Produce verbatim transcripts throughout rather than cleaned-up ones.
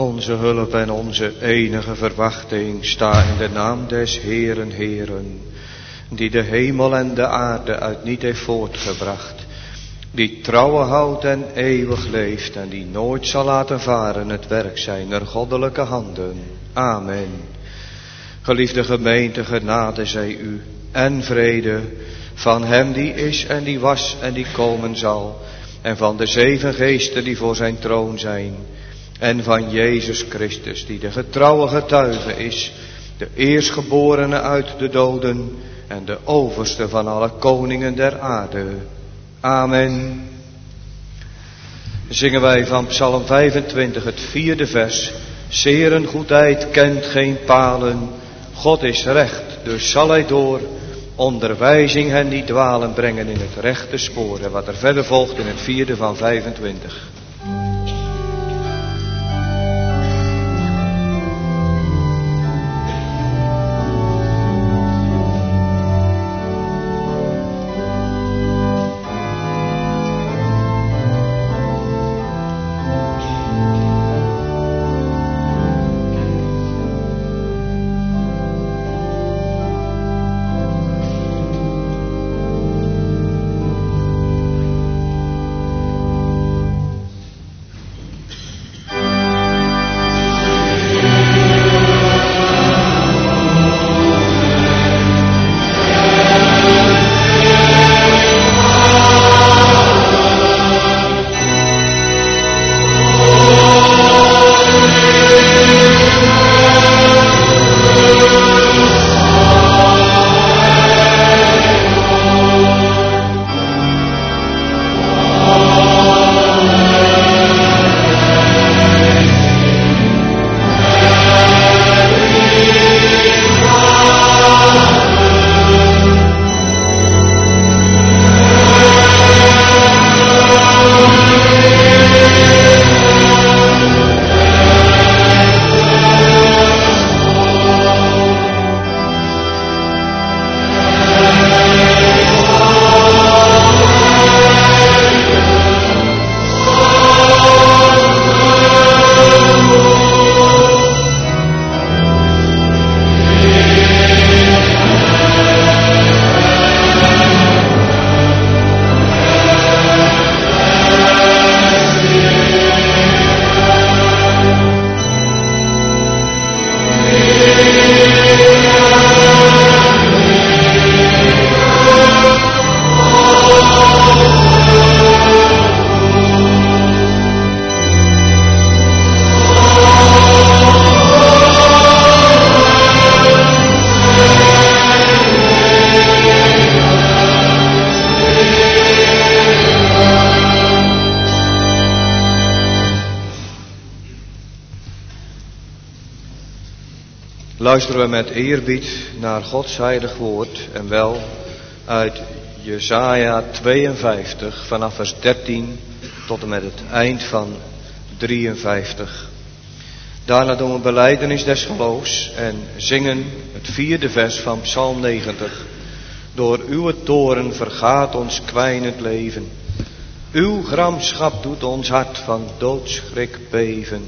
Onze hulp en onze enige verwachting sta in de naam des Heeren, Heeren, die de hemel en de aarde uit niet heeft voortgebracht, die trouwe houdt en eeuwig leeft en die nooit zal laten varen het werk zijner goddelijke handen. Amen. Geliefde gemeente, genade zij u en vrede van hem die is en die was en die komen zal, en van de zeven geesten die voor zijn troon zijn, en van Jezus Christus die de getrouwe getuige is, de eerstgeborene uit de doden en de overste van alle koningen der aarde. Amen. Zingen wij van Psalm vijfentwintig het vierde vers. Zeren goedheid kent geen palen, God is recht, dus zal hij door onderwijzing hen niet dwalen brengen in het rechte spoor. En wat er verder volgt in het vierde van vijfentwintig. Luisteren we met eerbied naar Gods heilig woord en wel uit Jesaja tweeënvijftig vanaf vers dertien tot en met het eind van drieënvijftig. Daarna doen we belijdenis des geloofs en zingen het vierde vers van Psalm negentig. Door uw toorn vergaat ons kwijnend leven. Uw gramschap doet ons hart van doodsschrik beven.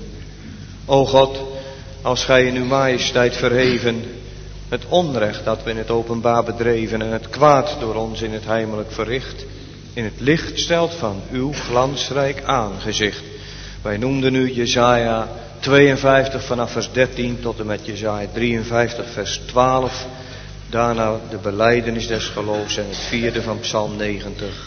O God, als gij in uw majesteit verheven het onrecht dat we in het openbaar bedreven en het kwaad door ons in het heimelijk verricht, in het licht stelt van uw glansrijk aangezicht. Wij noemden nu Jesaja tweeënvijftig vanaf vers dertien tot en met Jesaja drieënvijftig vers twaalf. Daarna de belijdenis des geloofs en het vierde van Psalm negentig.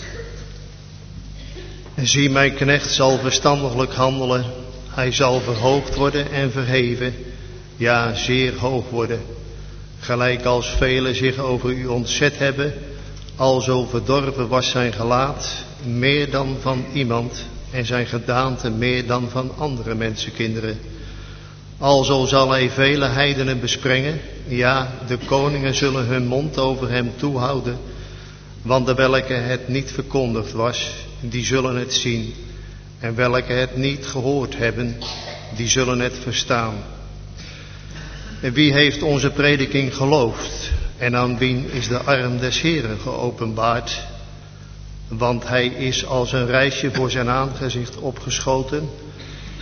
En zie, mijn knecht zal verstandelijk handelen. Hij zal verhoogd worden en verheven, ja, zeer hoog worden. Gelijk als velen zich over u ontzet hebben, alzo verdorven was zijn gelaat, meer dan van iemand, en zijn gedaante meer dan van andere mensenkinderen. Alzo zal hij vele heidenen besprengen, ja, de koningen zullen hun mond over hem toehouden, want de welke het niet verkondigd was, die zullen het zien. En welke het niet gehoord hebben, die zullen het verstaan. En wie heeft onze prediking geloofd? En aan wien is de arm des Heeren geopenbaard? Want hij is als een reisje voor zijn aangezicht opgeschoten.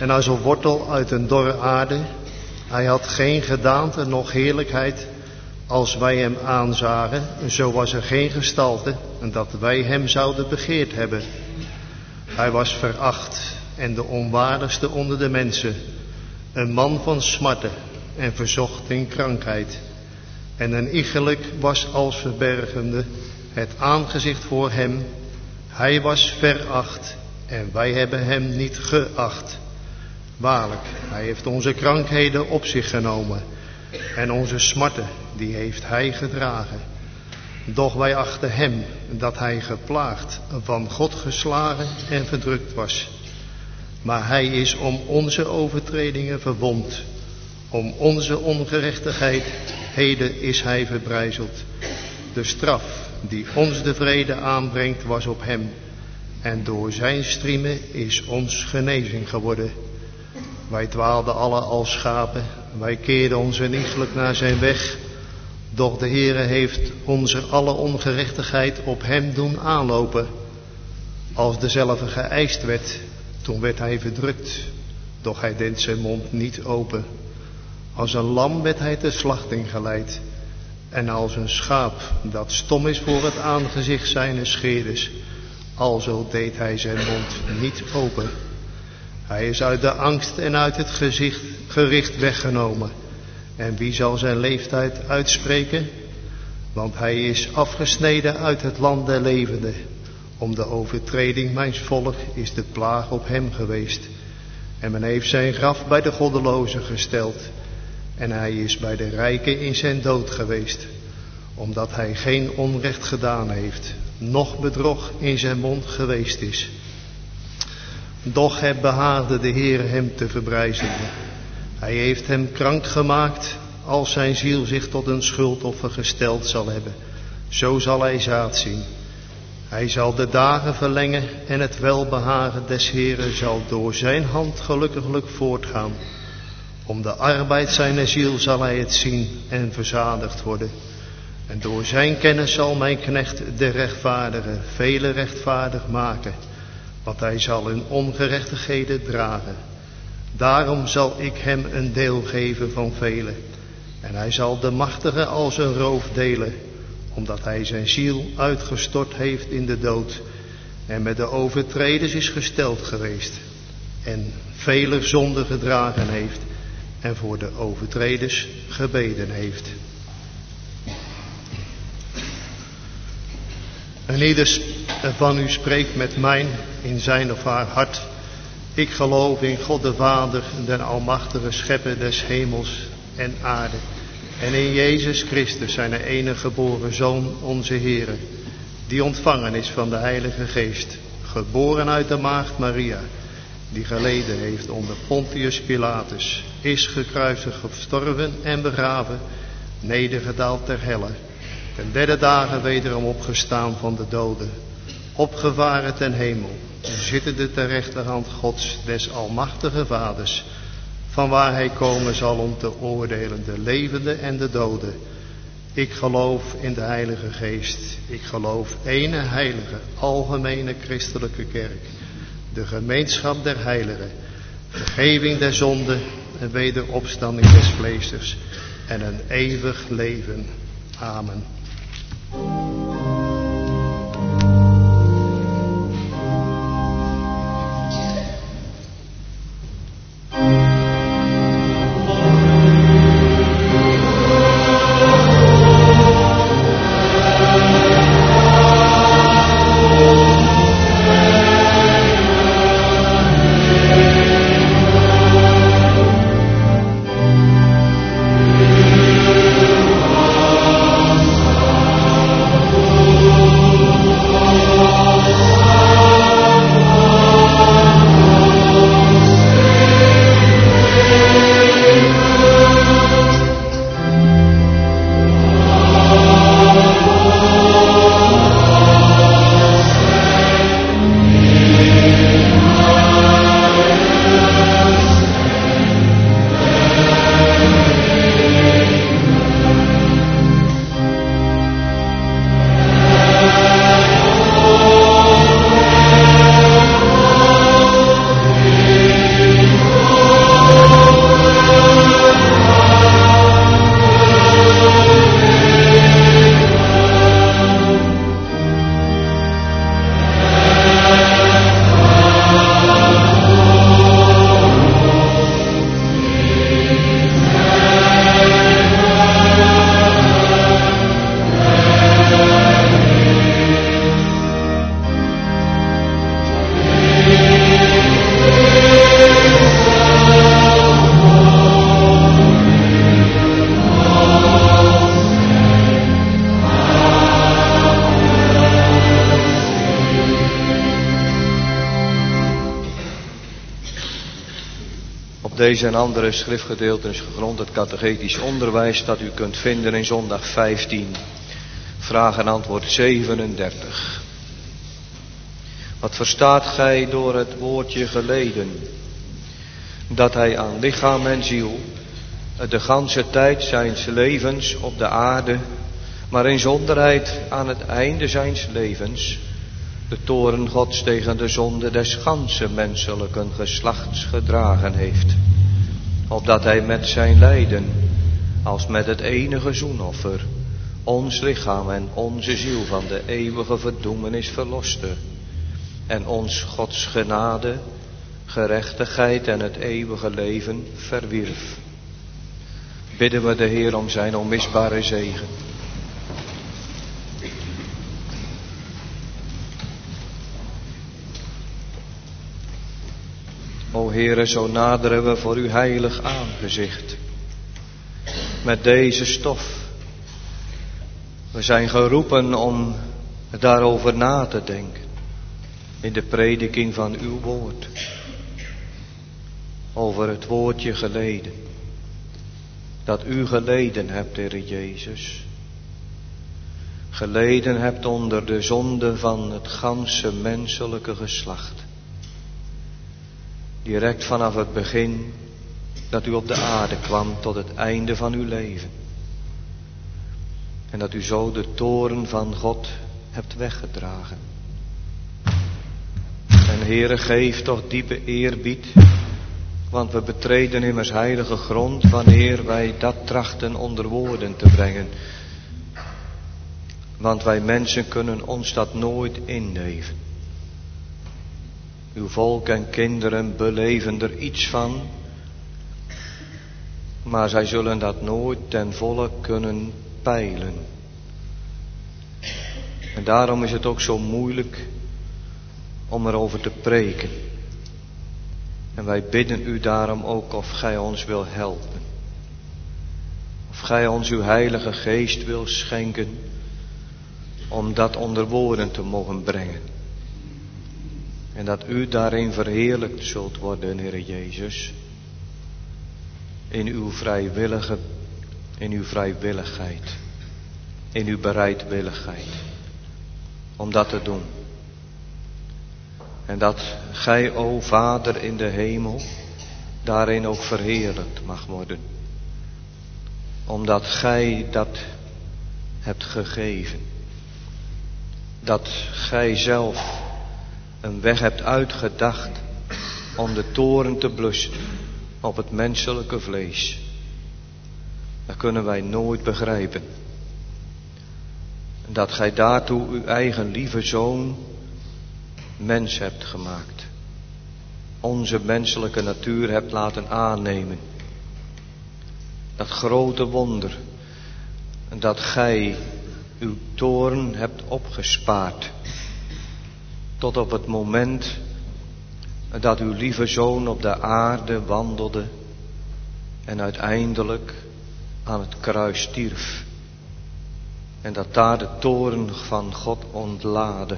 en als een wortel uit een dorre aarde. Hij had geen gedaante noch heerlijkheid als wij hem aanzagen. Zo was er geen gestalte dat wij hem zouden begeerd hebben. Hij was veracht en de onwaardigste onder de mensen. Een man van smarten en verzocht in krankheid. En een iegelijk was als verbergende het aangezicht voor hem. Hij was veracht en wij hebben hem niet geacht. Waarlijk, hij heeft onze krankheden op zich genomen en onze smarten, die heeft hij gedragen. Doch wij achten hem dat hij geplaagd, van God geslagen en verdrukt was. Maar hij is om onze overtredingen verwond, om onze ongerechtigheden is hij verbrijzeld. De straf die ons de vrede aanbrengt was op hem, en door zijn striemen is ons genezing geworden. Wij dwaalden alle als schapen, wij keerden ons iegelijk naar zijn weg. Doch de Heere heeft onze alle ongerechtigheid op hem doen aanlopen. Als dezelfde geëist werd, toen werd hij verdrukt, doch hij deed zijn mond niet open. Als een lam werd hij ter slachting geleid, en als een schaap dat stom is voor het aangezicht zijner scheerders, alzo deed hij zijn mond niet open. Hij is uit de angst en uit het gezicht, gericht weggenomen. En wie zal zijn leeftijd uitspreken? Want hij is afgesneden uit het land der levenden. Om de overtreding mijns volk is de plaag op hem geweest. En men heeft zijn graf bij de goddelozen gesteld. En hij is bij de rijken in zijn dood geweest. Omdat hij geen onrecht gedaan heeft, noch bedrog in zijn mond geweest is. Doch het behaagde de Heer hem te verbrijzelen. Hij heeft hem krank gemaakt, als zijn ziel zich tot een schuldoffer gesteld zal hebben. Zo zal hij zaad zien. Hij zal de dagen verlengen en het welbehagen des Heeren zal door zijn hand gelukkiglijk voortgaan. Om de arbeid zijner ziel zal hij het zien en verzadigd worden. En door zijn kennis zal mijn knecht de rechtvaardige vele rechtvaardig maken. Want hij zal hun ongerechtigheden dragen. Daarom zal ik hem een deel geven van velen. En hij zal de machtige als een roof delen. Omdat hij zijn ziel uitgestort heeft in de dood. En met de overtreders is gesteld geweest. En vele zonden gedragen heeft. En voor de overtreders gebeden heeft. En ieder van u spreekt met mij in zijn of haar hart. Ik geloof in God de Vader, den almachtige schepper des hemels en aarde. En in Jezus Christus, zijn enige geboren Zoon, onze Heere. Die ontvangen is van de Heilige Geest. Geboren uit de maagd Maria. Die geleden heeft onder Pontius Pilatus. Is gekruisigd, gestorven en begraven. Nedergedaald ter helle. Ten derde dagen wederom opgestaan van de doden. Opgevaren ten hemel. Zittende ter rechterhand Gods des almachtige Vaders. Vanwaar hij komen zal om te oordelen de levenden en de doden. Ik geloof in de Heilige Geest. Ik geloof ene heilige, algemene christelijke kerk. De gemeenschap der heiligen. Vergeving der zonden en wederopstanding des vleesers. En een eeuwig leven. Amen. Op deze en andere schriftgedeelten is gegrond het catechetisch onderwijs dat u kunt vinden in zondag vijftien. Vraag en antwoord zevenendertig. Wat verstaat gij door het woordje geleden? Dat hij aan lichaam en ziel de ganse tijd zijns levens op de aarde, maar in zonderheid aan het einde zijns levens, de toorn Gods tegen de zonde des ganse menselijken geslachts gedragen heeft. Opdat hij met zijn lijden, als met het enige zoenoffer, ons lichaam en onze ziel van de eeuwige verdoemenis verloste. En ons Gods genade, gerechtigheid en het eeuwige leven verwierf. Bidden we de Heer om zijn onmisbare zegen. O Heere, zo naderen we voor uw heilig aangezicht met deze stof. We zijn geroepen om daarover na te denken in de prediking van uw woord. Over het woordje geleden. Dat u geleden hebt, Heere Jezus. Geleden hebt onder de zonde van het ganse menselijke geslacht. Direct vanaf het begin dat u op de aarde kwam tot het einde van uw leven. En dat u zo de toorn van God hebt weggedragen. En Heere, geef toch diepe eerbied, want we betreden immers heilige grond wanneer wij dat trachten onder woorden te brengen. Want wij mensen kunnen ons dat nooit inleven. Uw volk en kinderen beleven er iets van, maar zij zullen dat nooit ten volle kunnen peilen. En daarom is het ook zo moeilijk om erover te preken. En wij bidden u daarom ook of gij ons wil helpen. Of gij ons uw heilige geest wil schenken om dat onder woorden te mogen brengen. En dat u daarin verheerlijkt zult worden, Heere Jezus. In uw vrijwillige, in uw vrijwilligheid. In uw bereidwilligheid. Om dat te doen. En dat gij, o Vader in de hemel, daarin ook verheerlijkt mag worden. Omdat gij dat hebt gegeven. Dat gij zelf een weg hebt uitgedacht om de toorn te blussen op het menselijke vlees. Dat kunnen wij nooit begrijpen. Dat gij daartoe uw eigen lieve zoon mens hebt gemaakt. Onze menselijke natuur hebt laten aannemen. Dat grote wonder. Dat gij uw toorn hebt opgespaard. Tot op het moment dat uw lieve zoon op de aarde wandelde. En uiteindelijk aan het kruis stierf. En dat daar de toorn van God ontlaadde.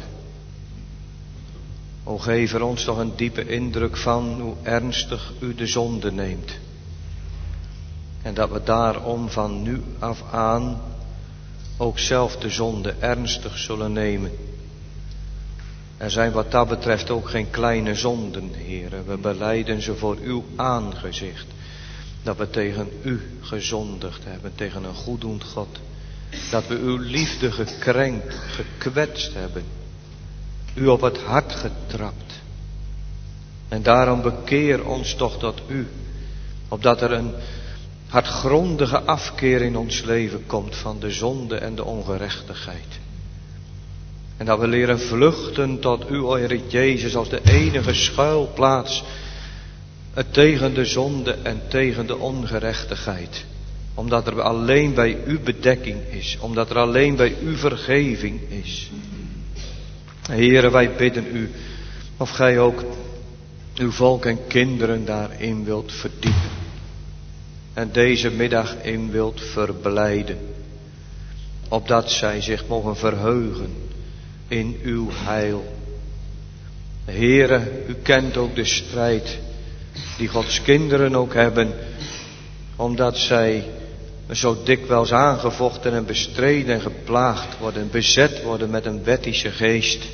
O geef er ons toch een diepe indruk van hoe ernstig u de zonde neemt. En dat we daarom van nu af aan ook zelf de zonde ernstig zullen nemen. Er zijn wat dat betreft ook geen kleine zonden, Heere. We belijden ze voor uw aangezicht. Dat we tegen u gezondigd hebben, tegen een goeddoend God. Dat we uw liefde gekrenkt, gekwetst hebben. U op het hart getrapt. En daarom bekeer ons toch tot u. Opdat er een hartgrondige afkeer in ons leven komt van de zonde en de ongerechtigheid. En dat we leren vluchten tot u, o Heer Jezus, als de enige schuilplaats tegen de zonde en tegen de ongerechtigheid. Omdat er alleen bij u bedekking is. Omdat er alleen bij u vergeving is. Heere, wij bidden u of gij ook uw volk en kinderen daarin wilt verdiepen. En deze middag in wilt verblijden. Opdat zij zich mogen verheugen in uw heil. Heere, u kent ook de strijd die Gods kinderen ook hebben, omdat zij zo dikwijls aangevochten en bestreden en geplaagd worden, bezet worden met een wettische geest.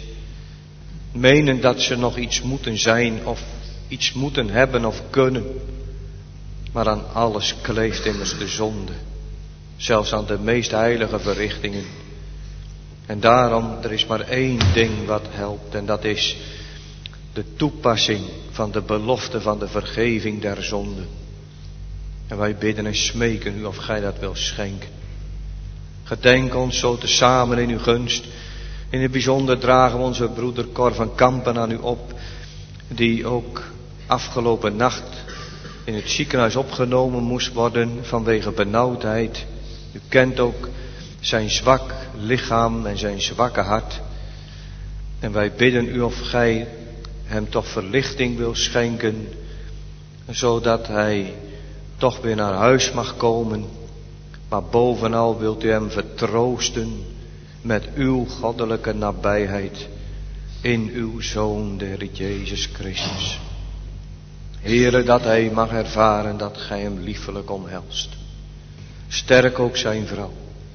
Menen dat ze nog iets moeten zijn of iets moeten hebben of kunnen. Maar aan alles kleeft immers de zonde. Zelfs aan de meest heilige verrichtingen. En daarom, er is maar één ding wat helpt. En dat is de toepassing van de belofte van de vergeving der zonde. En wij bidden en smeken u of gij dat wil schenken. Gedenk ons zo tezamen in uw gunst. In het bijzonder dragen we onze broeder Cor van Kampen aan u op. Die ook afgelopen nacht in het ziekenhuis opgenomen moest worden vanwege benauwdheid. U kent ook zijn zwak lichaam en zijn zwakke hart. En wij bidden u of gij hem toch verlichting wil schenken, zodat hij toch weer naar huis mag komen. Maar bovenal wilt u hem vertroosten met uw goddelijke nabijheid in uw Zoon, de Heer Jezus Christus. Heere, dat hij mag ervaren dat gij hem liefelijk omhelst. Sterk ook zijn vrouw.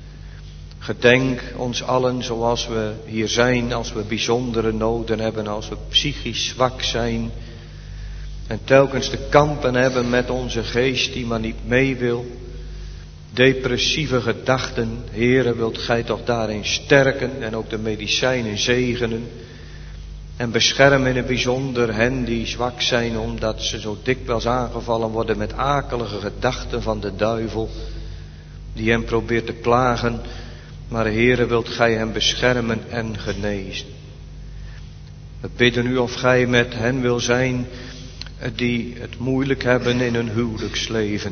Gedenk ons allen zoals we hier zijn, als we bijzondere noden hebben, als we psychisch zwak zijn en telkens te kampen hebben met onze geest die maar niet mee wil. Depressieve gedachten, Heere, wilt gij toch daarin sterken en ook de medicijnen zegenen. En bescherm in het bijzonder hen die zwak zijn, omdat ze zo dikwijls aangevallen worden met akelige gedachten van de duivel, die hen probeert te plagen. Maar Heere, wilt gij hen beschermen en genezen. We bidden u of gij met hen wil zijn die het moeilijk hebben in hun huwelijksleven.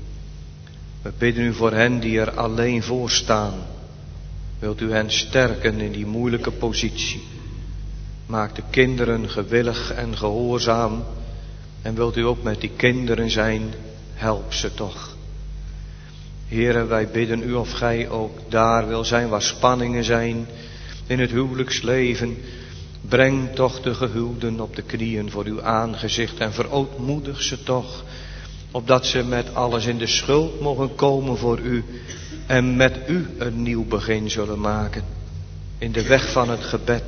We bidden u voor hen die er alleen voor staan. Wilt u hen sterken in die moeilijke positie. Maak de kinderen gewillig en gehoorzaam. En wilt u ook met die kinderen zijn, help ze toch. Heere, wij bidden u of gij ook daar wil zijn waar spanningen zijn in het huwelijksleven. Breng toch de gehuwden op de knieën voor uw aangezicht en verootmoedig ze toch, opdat ze met alles in de schuld mogen komen voor u en met u een nieuw begin zullen maken in de weg van het gebed.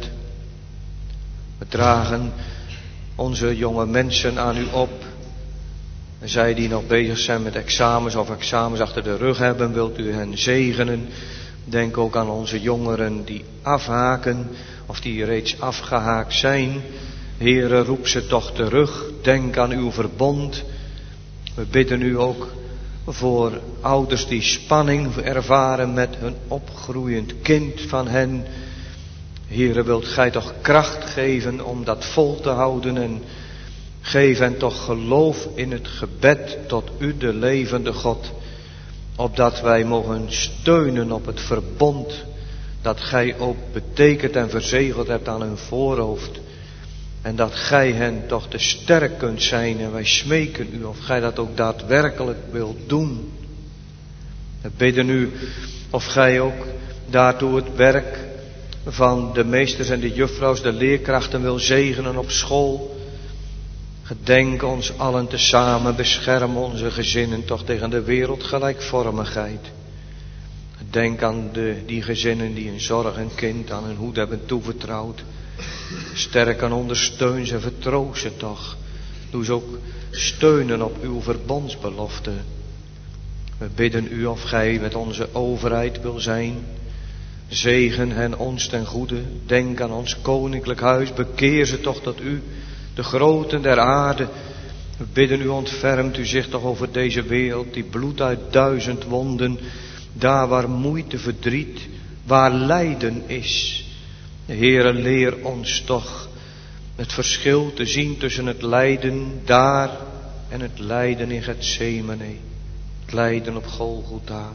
We dragen onze jonge mensen aan u op. En zij die nog bezig zijn met examens of examens achter de rug hebben, wilt u hen zegenen. Denk ook aan onze jongeren die afhaken of die reeds afgehaakt zijn. Heere, roep ze toch terug. Denk aan uw verbond. We bidden u ook voor ouders die spanning ervaren met hun opgroeiend kind van hen. Heere, wilt gij toch kracht geven om dat vol te houden en geef hen toch geloof in het gebed tot u, de levende God, opdat wij mogen steunen op het verbond dat gij ook betekend en verzegeld hebt aan hun voorhoofd. En dat gij hen toch te sterk kunt zijn en wij smeken u of gij dat ook daadwerkelijk wilt doen. We bidden u of gij ook daartoe het werk van de meesters en de juffrouws, de leerkrachten wil zegenen op school. Gedenk ons allen tezamen, bescherm onze gezinnen toch tegen de wereldgelijkvormigheid. Denk aan de, die gezinnen die een zorg en kind aan hun hoed hebben toevertrouwd. Sterk en ondersteun ze, vertroost ze toch. Doe ze ook steunen op uw verbondsbelofte. We bidden u of gij met onze overheid wil zijn. Zegen hen ons ten goede. Denk aan ons koninklijk huis. Bekeer ze toch tot u, de groten der aarde. We bidden u, ontfermt u zich toch over deze wereld die bloedt uit duizend wonden. Daar waar moeite, verdriet, waar lijden is. Heere, leer ons toch het verschil te zien tussen het lijden daar en het lijden in Getsemane. Het lijden op Golgotha.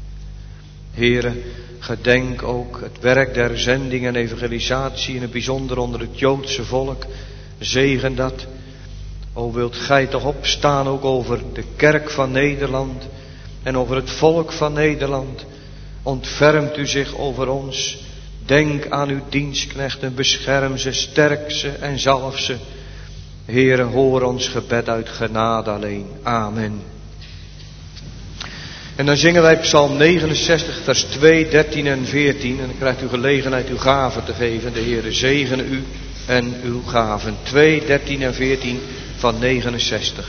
Heere, gedenk ook het werk der zending en evangelisatie in het bijzonder onder het Joodse volk. Zegen dat. O, wilt gij toch opstaan ook over de kerk van Nederland en over het volk van Nederland. Ontfermt u zich over ons. Denk aan uw dienstknechten, bescherm ze, sterk ze en zalf ze. Heere, hoor ons gebed uit genade alleen. Amen. En dan zingen wij Psalm negenenzestig, vers twee, dertien en veertien. En dan krijgt u gelegenheid uw gaven te geven. De Heere zegene u en uw gaven. twee, dertien en veertien van negenenzestig.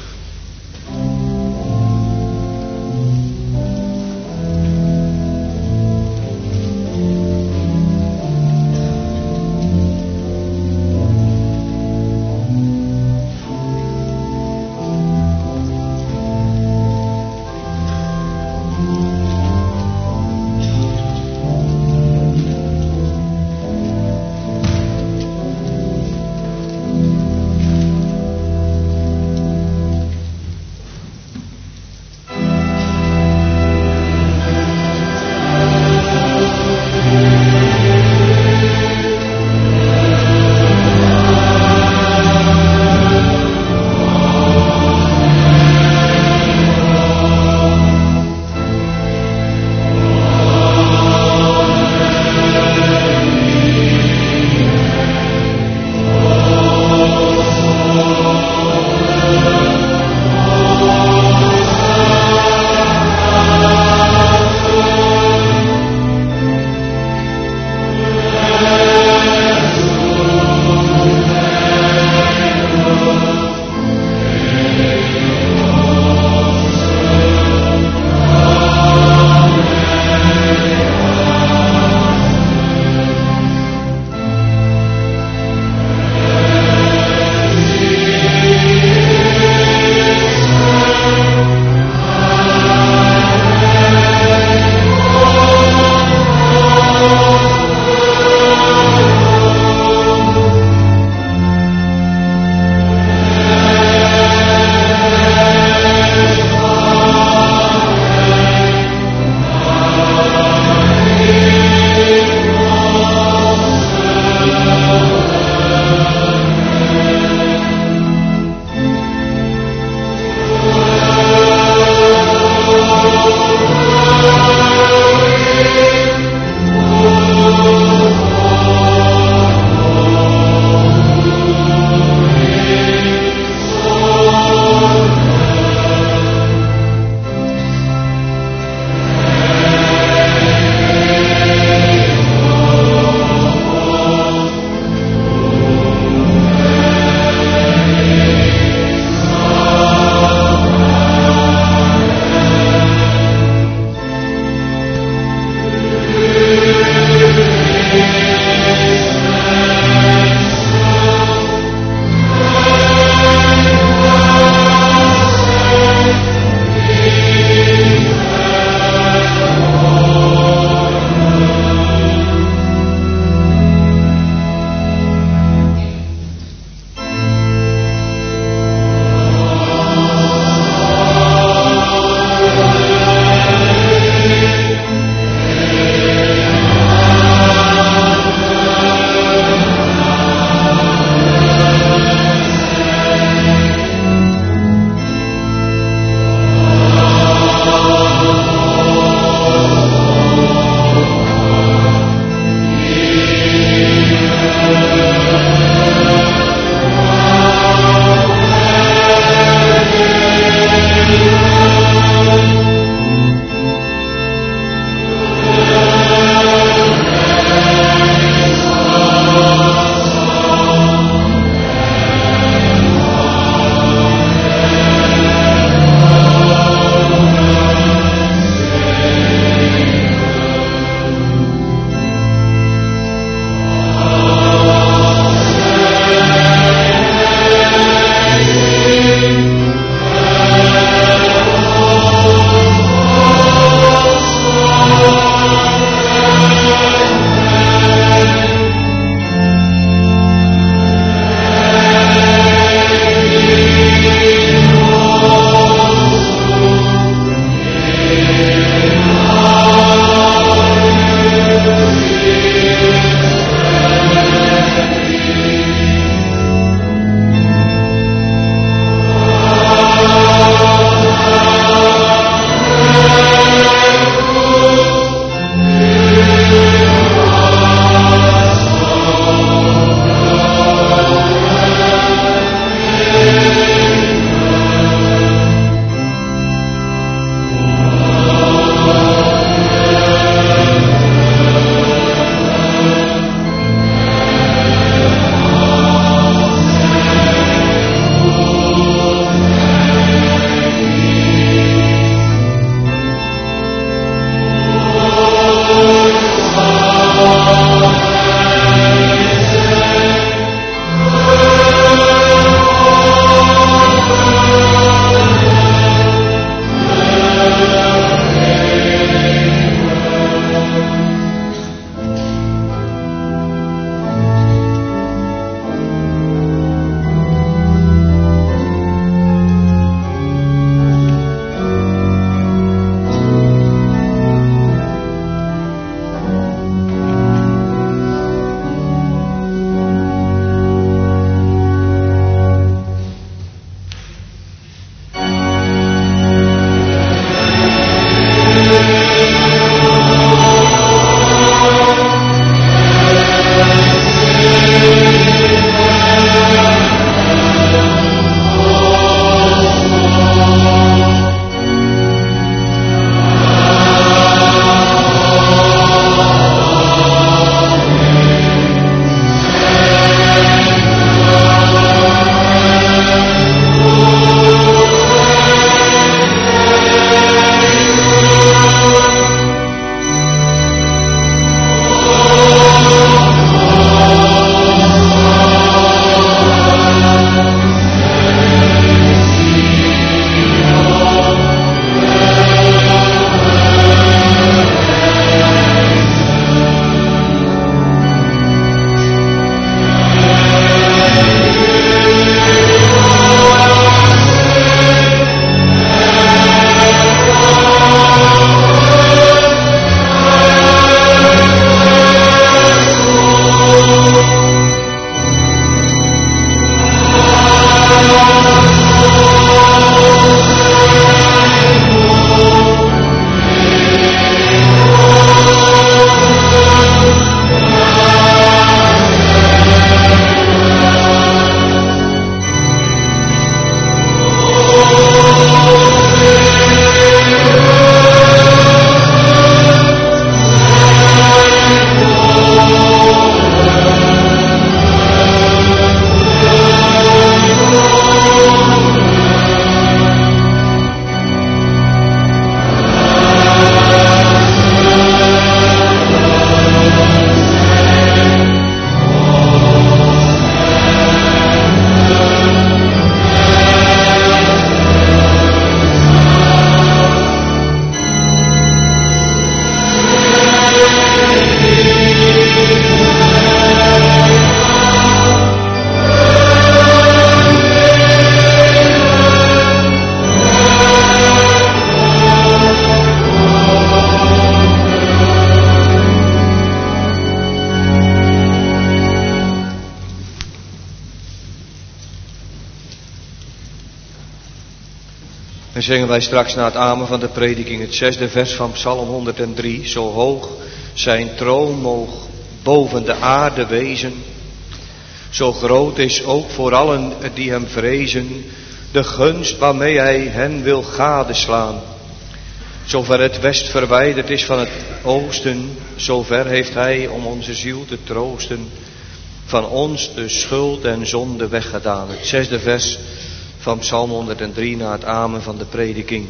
En zingen wij straks na het amen van de prediking het zesde vers van Psalm honderddrie. Zo hoog zijn troon moog boven de aarde wezen. Zo groot is ook voor allen die hem vrezen de gunst waarmee hij hen wil gadeslaan. Zover het west verwijderd is van het oosten, zover heeft hij om onze ziel te troosten van ons de schuld en zonde weggedaan. Het zesde vers van Psalm honderddrie na het amen van de prediking.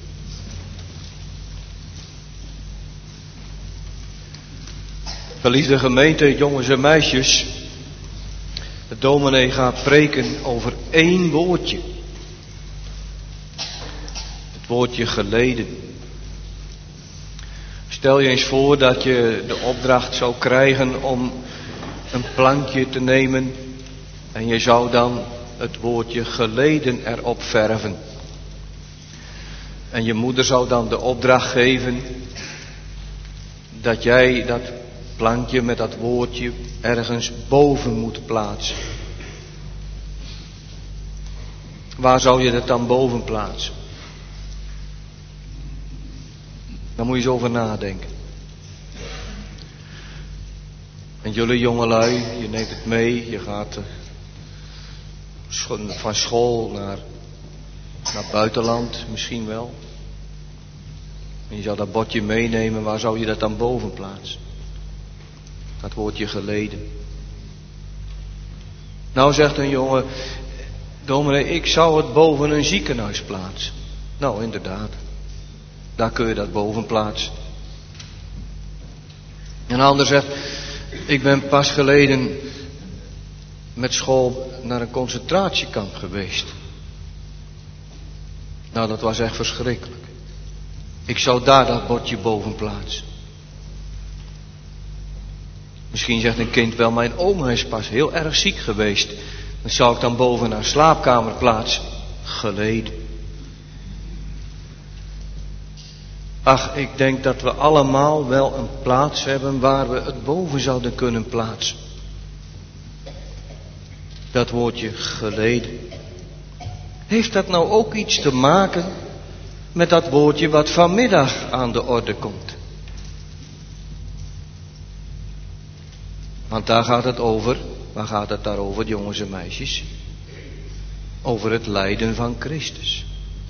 Geliefde gemeente, jongens en meisjes, de dominee gaat preken over één woordje. Het woordje geleden. Stel je eens voor dat je de opdracht zou krijgen om een plankje te nemen en je zou dan het woordje geleden erop verven. En je moeder zou dan de opdracht geven dat jij dat plankje met dat woordje ergens boven moet plaatsen. Waar zou je dat dan boven plaatsen? Daar moet je eens over nadenken. En jullie jongelui, je neemt het mee, je gaat van school naar, naar buitenland misschien wel. En je zou dat bordje meenemen, waar zou je dat dan boven plaatsen? Dat woordje geleden. Nou zegt een jongen, dominee, ik zou het boven een ziekenhuis plaatsen. Nou inderdaad, daar kun je dat boven plaatsen. Een ander zegt, ik ben pas geleden met school naar een concentratiekamp geweest. Nou, dat was echt verschrikkelijk. Ik zou daar dat bordje boven plaatsen. Misschien zegt een kind wel, mijn oma is pas heel erg ziek geweest. Dat zou ik dan boven haar slaapkamer plaatsen. Geleden. Ach, ik denk dat we allemaal wel een plaats hebben waar we het boven zouden kunnen plaatsen. Dat woordje geleden. Heeft dat nou ook iets te maken met dat woordje wat vanmiddag aan de orde komt? Want daar gaat het over. Waar gaat het daarover, jongens en meisjes? Over het lijden van Christus.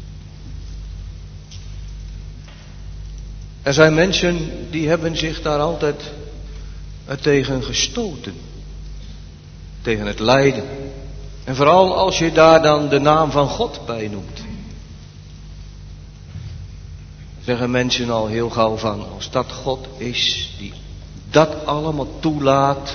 Er zijn mensen die hebben zich daar altijd tegen gestoten. Tegen het lijden. En vooral als je daar dan de naam van God bij noemt. Zeggen mensen al heel gauw van, als dat God is die dat allemaal toelaat.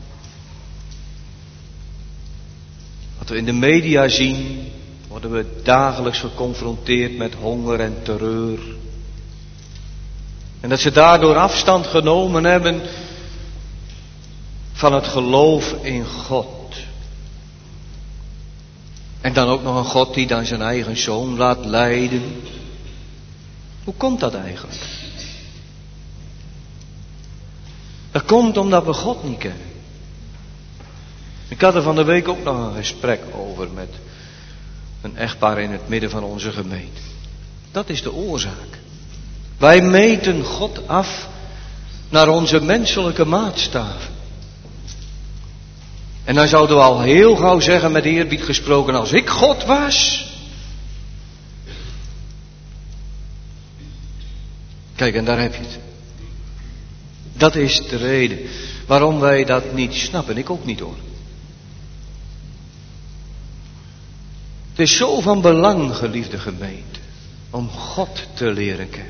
Wat we in de media zien, worden we dagelijks geconfronteerd met honger en terreur. En dat ze daardoor afstand genomen hebben van het geloof in God. En dan ook nog een God die dan zijn eigen zoon laat lijden. Hoe komt dat eigenlijk? Dat komt omdat we God niet kennen. Ik had er van de week ook nog een gesprek over met een echtpaar in het midden van onze gemeente. Dat is de oorzaak. Wij meten God af naar onze menselijke maatstaven. En dan zouden we al heel gauw zeggen, met eerbied gesproken, als ik God was. Kijk, en daar heb je het. Dat is de reden waarom wij dat niet snappen. Ik ook niet hoor. Het is zo van belang, geliefde gemeente, om God te leren kennen.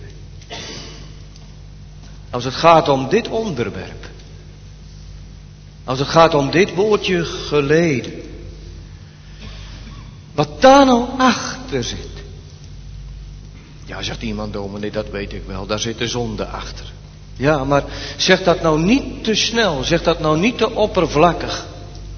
Als het gaat om dit onderwerp. Als het gaat om dit woordje geleden. Wat daar nou achter zit. Ja, zegt iemand, dominee, dat weet ik wel. Daar zit de zonde achter. Ja, maar zeg dat nou niet te snel. Zeg dat nou niet te oppervlakkig.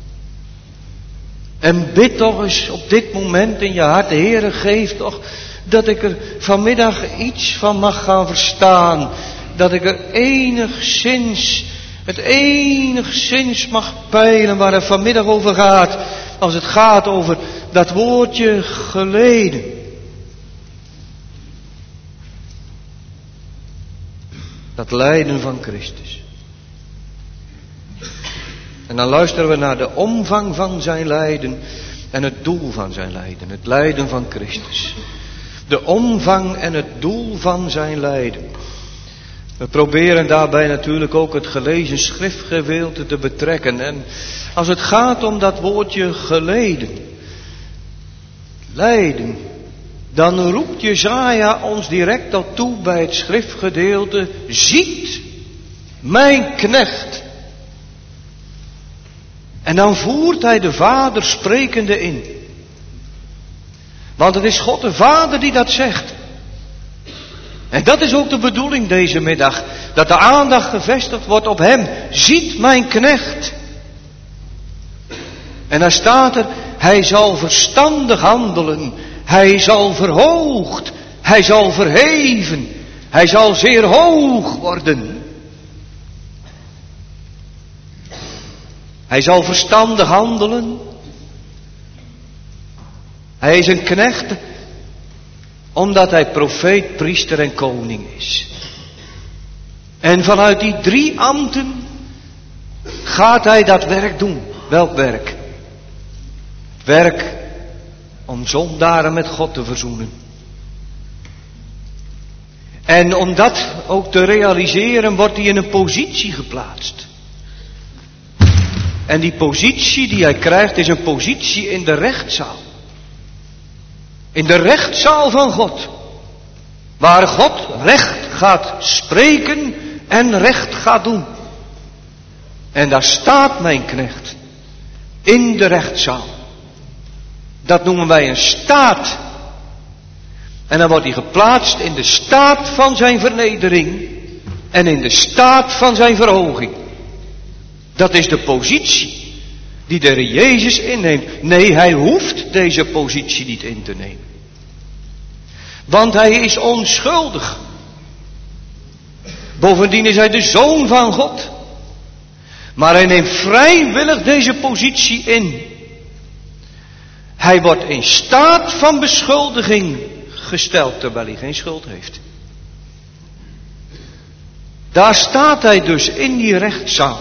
En bid toch eens op dit moment in je hart. De Heere, geef toch dat ik er vanmiddag iets van mag gaan verstaan. Dat ik er enigszins, het enigszins mag peilen waar het vanmiddag over gaat. Als het gaat over dat woordje geleden. Dat lijden van Christus. En dan luisteren we naar de omvang van zijn lijden en het doel van zijn lijden. Het lijden van Christus. De omvang en het doel van zijn lijden. We proberen daarbij natuurlijk ook het gelezen schriftgedeelte te betrekken. En als het gaat om dat woordje geleden, lijden, dan roept Jesaja ons direct al toe bij het schriftgedeelte: ziet mijn knecht. En dan voert hij de Vader sprekende in. Want het is God de Vader die dat zegt. En dat is ook de bedoeling deze middag. Dat de aandacht gevestigd wordt op hem. Ziet mijn knecht. En dan staat er: hij zal verstandig handelen. Hij zal verhoogd. Hij zal verheven. Hij zal zeer hoog worden. Hij zal verstandig handelen. Hij is een knecht omdat hij profeet, priester en koning is. En vanuit die drie ambten gaat hij dat werk doen. Welk werk? Werk om zondaren met God te verzoenen. En om dat ook te realiseren wordt hij in een positie geplaatst. En die positie die hij krijgt is een positie in de rechtszaal. In de rechtszaal van God. Waar God recht gaat spreken en recht gaat doen. En daar staat mijn knecht. In de rechtszaal. Dat noemen wij een staat. En dan wordt hij geplaatst in de staat van zijn vernedering. En in de staat van zijn verhoging. Dat is de positie die de Heer Jezus inneemt. Nee, hij hoeft deze positie niet in te nemen. Want hij is onschuldig. Bovendien is hij de Zoon van God. Maar hij neemt vrijwillig deze positie in. Hij wordt in staat van beschuldiging gesteld terwijl hij geen schuld heeft. Daar staat hij dus in die rechtszaal.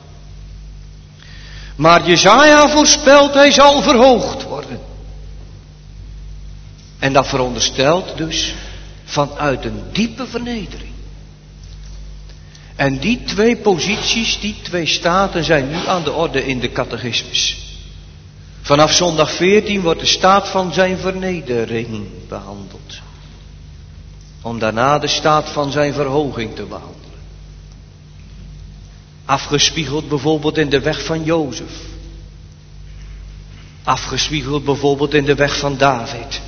Maar Jesaja voorspelt, hij zal verhoogd worden. En dat veronderstelt dus vanuit een diepe vernedering. En die twee posities, die twee staten zijn nu aan de orde in de catechismus. Vanaf zondag veertien wordt de staat van zijn vernedering behandeld. Om daarna de staat van zijn verhoging te behandelen. Afgespiegeld bijvoorbeeld in de weg van Jozef. Afgespiegeld bijvoorbeeld in de weg van David.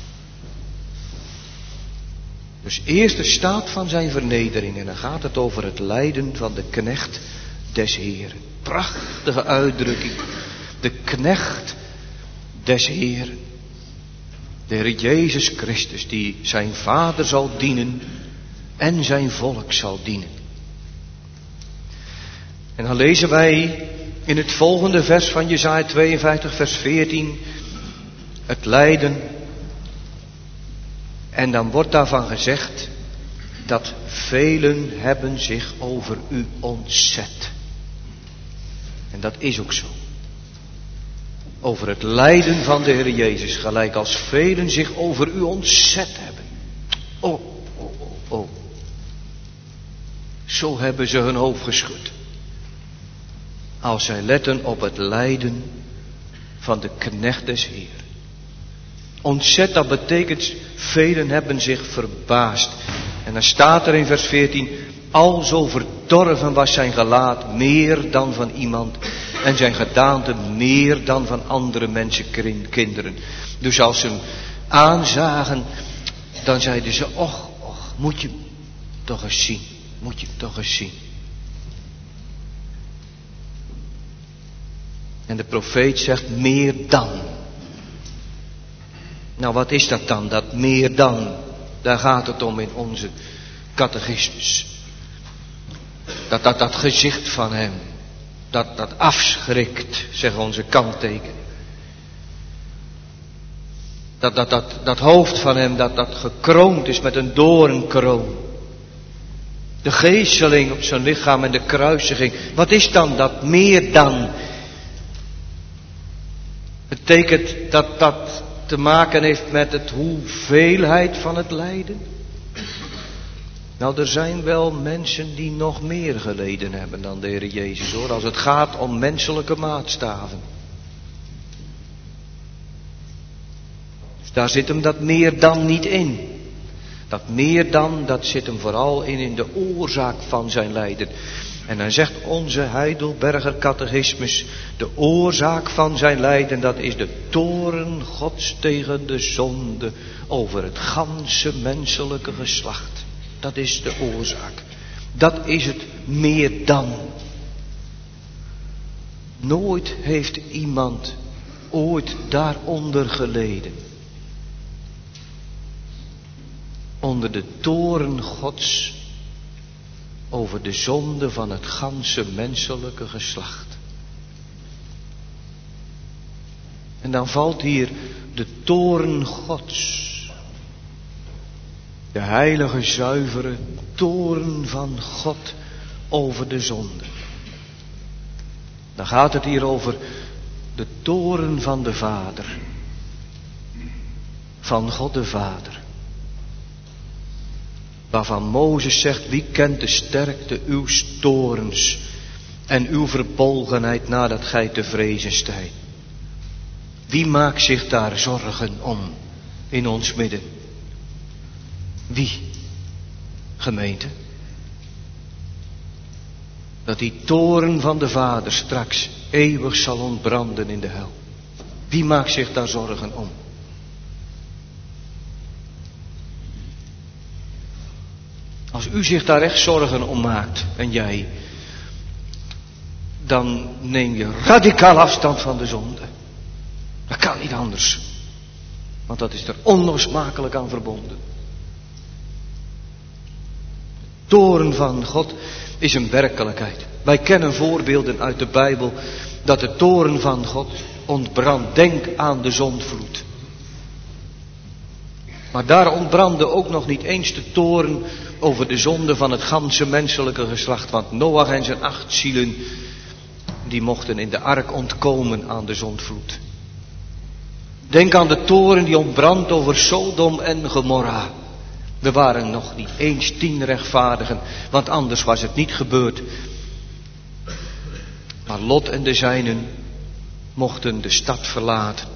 Dus eerst de staat van zijn vernedering. En dan gaat het over het lijden van de knecht des Heeren. Prachtige uitdrukking. De knecht des Heeren. De Heer Jezus Christus die zijn Vader zal dienen en zijn volk zal dienen. En dan lezen wij in het volgende vers van Jesaja tweeënvijftig vers veertien het lijden. En dan wordt daarvan gezegd dat velen hebben zich over u ontzet. En dat is ook zo. Over het lijden van de Heer Jezus, gelijk als velen zich over u ontzet hebben. Oh, oh, oh, oh. Zo hebben ze hun hoofd geschud. Als zij letten op het lijden van de knecht des Heeren. Ontzet, dat betekent, velen hebben zich verbaasd. En dan staat er in vers veertien, alzo verdorven was zijn gelaat meer dan van iemand. En zijn gedaante meer dan van andere mensen, kinderen. Dus als ze hem aanzagen, dan zeiden ze, och, och, moet je hem toch eens zien. Moet je hem toch eens zien. En de profeet zegt meer dan. Nou, wat is dat dan, dat meer dan? Daar gaat het om in onze catechismus. Dat, dat, dat gezicht van hem, dat, dat afschrikt, zeggen onze kanttekenen. Dat, dat, dat, dat hoofd van hem, dat, dat gekroond is met een doornkroon. De geesteling op zijn lichaam en de kruisiging. Wat is dan dat meer dan? Betekent dat dat te maken heeft met het hoeveelheid van het lijden? Nou, er zijn wel mensen die nog meer geleden hebben dan de Heer Jezus, hoor. Als het gaat om menselijke maatstaven. Dus daar zit hem dat meer dan niet in. Dat meer dan, dat zit hem vooral in, in de oorzaak van zijn lijden. En dan zegt onze Heidelberger catechismus, de oorzaak van zijn lijden, dat is de toorn Gods tegen de zonde over het ganse menselijke geslacht. Dat is de oorzaak. Dat is het meer dan. Nooit heeft iemand ooit daaronder geleden. Onder de toorn Gods over de zonde van het ganse menselijke geslacht. En dan valt hier de toorn Gods. De heilige, zuivere toorn van God over de zonde. Dan gaat het hier over de toorn van de Vader. Van God de Vader. Waarvan Mozes zegt, wie kent de sterkte uw toorns en uw verbolgenheid nadat gij te vrezen zijt? Wie maakt zich daar zorgen om in ons midden? Wie? Gemeente? Dat die toorn van de Vader straks eeuwig zal ontbranden in de hel. Wie maakt zich daar zorgen om? Als u zich daar echt zorgen om maakt, en jij, dan neem je radicaal afstand van de zonde. Dat kan niet anders. Want dat is er onlosmakelijk aan verbonden. De toorn van God is een werkelijkheid. Wij kennen voorbeelden uit de Bijbel dat de toorn van God ontbrandt. Denk aan de zondvloed. Maar daar ontbrandde ook nog niet eens de toorn over de zonde van het ganse menselijke geslacht. Want Noach en zijn acht zielen, die mochten in de ark ontkomen aan de zondvloed. Denk aan de toorn die ontbrandt over Sodom en Gomorra. Er waren nog niet eens tien rechtvaardigen, want anders was het niet gebeurd. Maar Lot en de zijnen mochten de stad verlaten.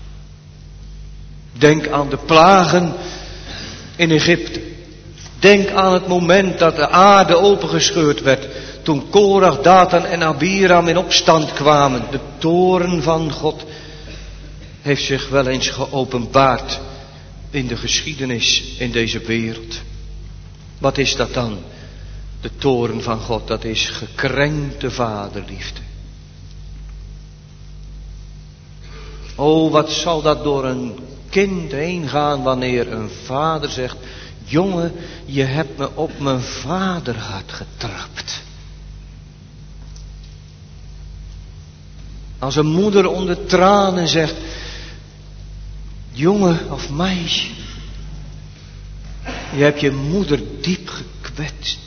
Denk aan de plagen in Egypte. Denk aan het moment dat de aarde opengescheurd werd, toen Korach, Datan en Abiram in opstand kwamen. De toorn van God heeft zich wel eens geopenbaard in de geschiedenis in deze wereld. Wat is dat dan? De toorn van God, dat is gekrenkte vaderliefde. O, wat zal dat door een kind heen gaan wanneer een vader zegt, jongen, je hebt me op mijn vaderhart getrapt. Als een moeder onder tranen zegt, jongen of meisje, je hebt je moeder diep gekwetst.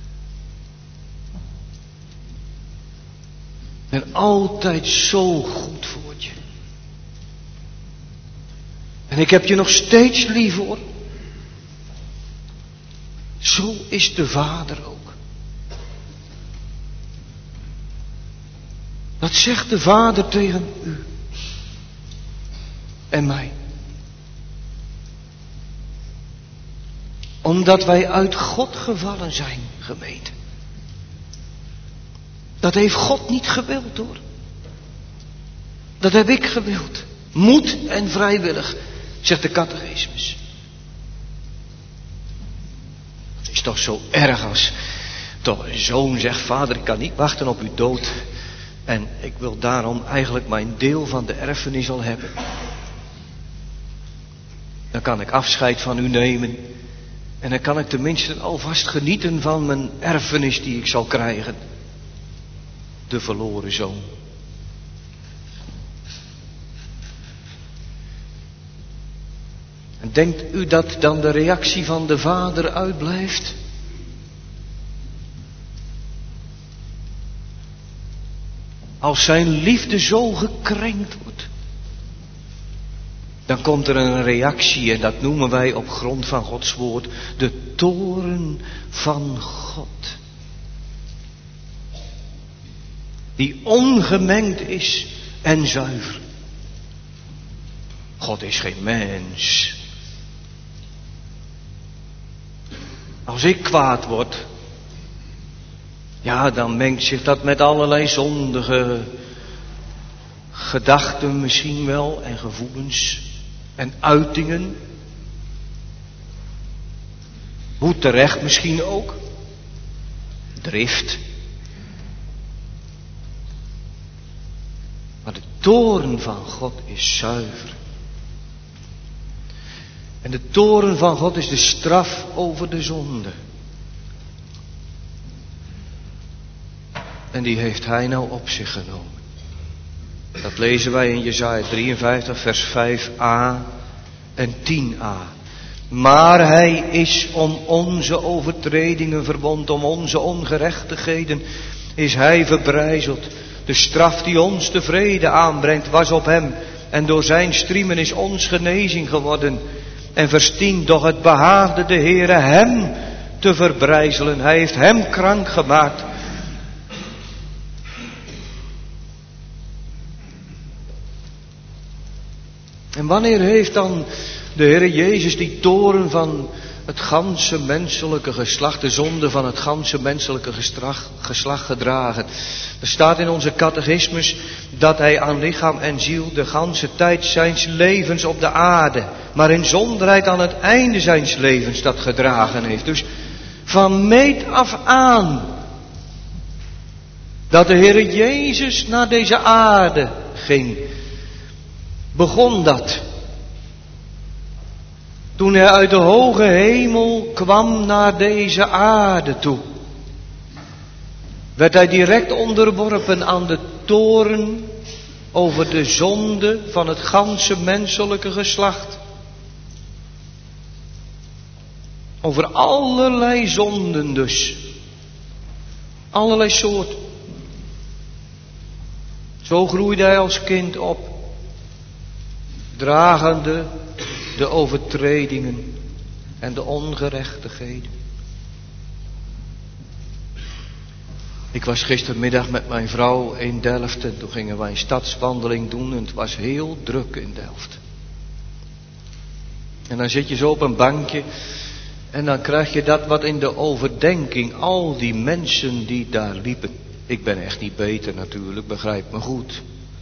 En altijd zo goed voor je. En ik heb je nog steeds lief, hoor. Zo is de Vader ook. Dat zegt de Vader tegen u en mij. Omdat wij uit God gevallen zijn, gemeente. Dat heeft God niet gewild, hoor. Dat heb ik gewild. Moed en vrijwillig, zegt de catechismus. Het is toch zo erg als toch een zoon zegt, vader, ik kan niet wachten op uw dood. En ik wil daarom eigenlijk mijn deel van de erfenis al hebben. Dan kan ik afscheid van u nemen. En dan kan ik tenminste alvast genieten van mijn erfenis die ik zal krijgen. De verloren zoon. En denkt u dat dan de reactie van de vader uitblijft? als zijn liefde zo gekrenkt wordt, dan komt er een reactie en dat noemen wij op grond van Gods woord de toorn van God. Die ongemengd is en zuiver. God is geen mens. Als ik kwaad word, ja, dan mengt zich dat met allerlei zondige gedachten misschien wel en gevoelens en uitingen. Hoe terecht misschien ook. Drift. Maar de toorn van God is zuiver. En de toorn van God is de straf over de zonde. En die heeft hij nou op zich genomen. Dat lezen wij in Jesaja drieënvijftig vers vijf a en tien a. Maar hij is om onze overtredingen verwond, om onze ongerechtigheden is hij verbrijzeld. De straf die ons de vrede aanbrengt was op hem. En door zijn striemen is ons genezing geworden. En verstien, doch het behaagde de Heere hem te verbrijzelen. Hij heeft hem krank gemaakt. En wanneer heeft dan de Heere Jezus die toorn van het ganse menselijke geslacht, de zonde van het ganse menselijke geslacht, geslacht gedragen? Er staat in onze catechismus dat hij aan lichaam en ziel de ganse tijd zijns levens op de aarde, maar in zonderheid aan het einde zijns levens dat gedragen heeft. Dus van meet af aan dat de Heere Jezus naar deze aarde ging, begon dat. Toen hij uit de hoge hemel kwam naar deze aarde toe, werd hij direct onderworpen aan de toorn over de zonde van het ganse menselijke geslacht. Over allerlei zonden dus. Allerlei soorten. Zo groeide hij als kind op, dragende de overtredingen en de ongerechtigheden. Ik was gistermiddag met mijn vrouw in Delft en toen gingen wij een stadswandeling doen en het was heel druk in Delft. En dan zit je zo op een bankje en dan krijg je dat wat in de overdenking, al die mensen die daar liepen. Ik ben echt niet beter natuurlijk, begrijp me goed.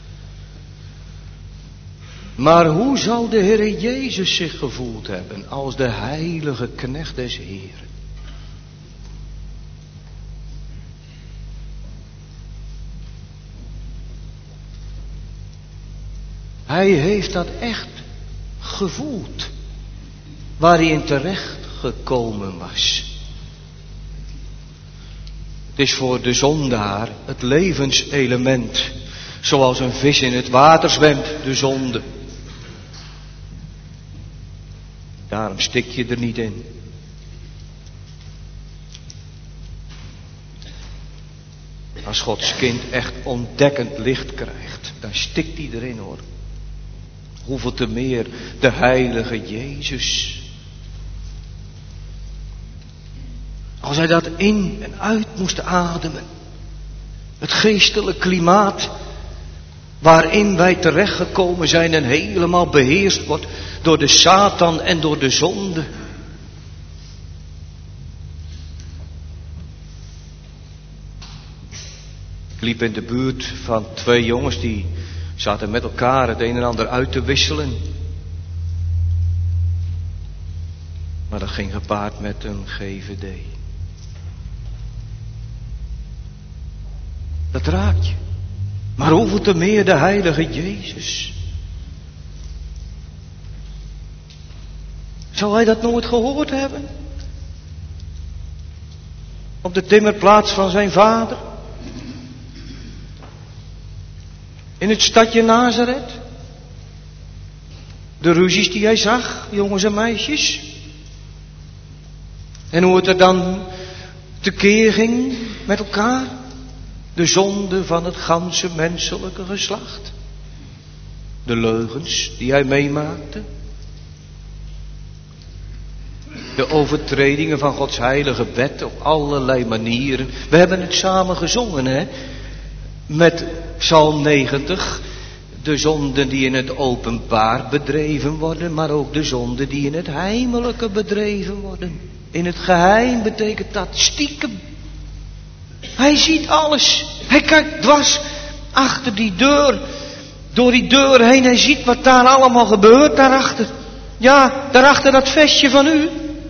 Maar hoe zou de Heere Jezus zich gevoeld hebben als de heilige knecht des Heeren? Hij heeft dat echt gevoeld, waar hij in terecht gekomen was. Het is voor de zondaar het levenselement, zoals een vis in het water zwemt, de zonde. Daarom stik je er niet in. Als Gods kind echt ontdekkend licht krijgt, dan stikt hij erin hoor. Hoeveel te meer de heilige Jezus. Als hij dat in en uit moest ademen. Het geestelijk klimaat waarin wij terechtgekomen zijn en helemaal beheerst wordt door de Satan en door de zonde. Ik liep in de buurt van twee jongens die zaten met elkaar het een en ander uit te wisselen. Maar dat ging gepaard met een G V D. Dat raakt je. Maar hoeveel te meer de heilige Jezus. Zou hij dat nooit gehoord hebben? Op de timmerplaats van zijn vader? In het stadje Nazareth? De ruzies die hij zag, jongens en meisjes? En hoe het er dan tekeer ging met elkaar? De zonde van het ganse menselijke geslacht. De leugens die hij meemaakte. De overtredingen van Gods heilige wet op allerlei manieren. We hebben het samen gezongen, hè? Met Psalm negentig. De zonden die in het openbaar bedreven worden, maar ook de zonden die in het heimelijke bedreven worden. In het geheim betekent dat stiekem. Hij ziet alles. Hij kijkt dwars achter die deur. Door die deur heen. Hij ziet wat daar allemaal gebeurt daarachter. Ja, daarachter dat vestje van u.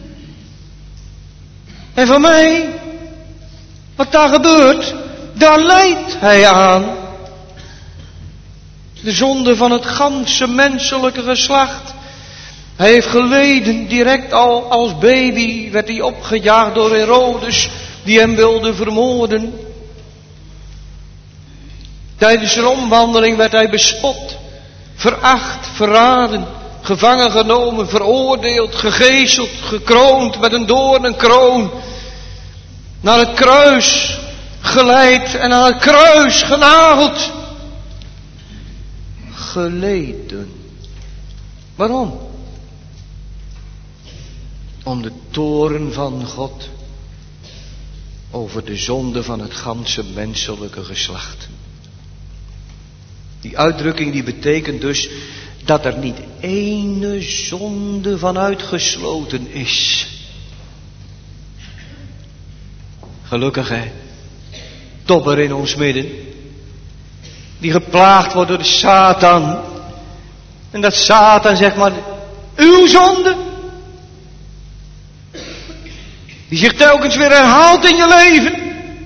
En van mij. Wat daar gebeurt. Daar lijdt hij aan. De zonde van het ganse menselijke geslacht. Hij heeft geleden, direct al als baby werd hij opgejaagd door Herodes, die hem wilde vermoorden. Tijdens zijn omwandeling werd hij bespot, veracht, verraden, gevangen genomen, veroordeeld, gegezeld, gekroond met een doornenkroon. Naar het kruis geleid en aan het kruis genageld. Geleden. Waarom? Om de toorn van God over de zonde van het ganse menselijke geslacht. Die uitdrukking die betekent dus dat er niet ene zonde van uitgesloten is. Gelukkig hè, topper in ons midden, die geplaagd wordt door de Satan. En dat Satan zegt maar, uw zonde, die zich telkens weer herhaalt in je leven.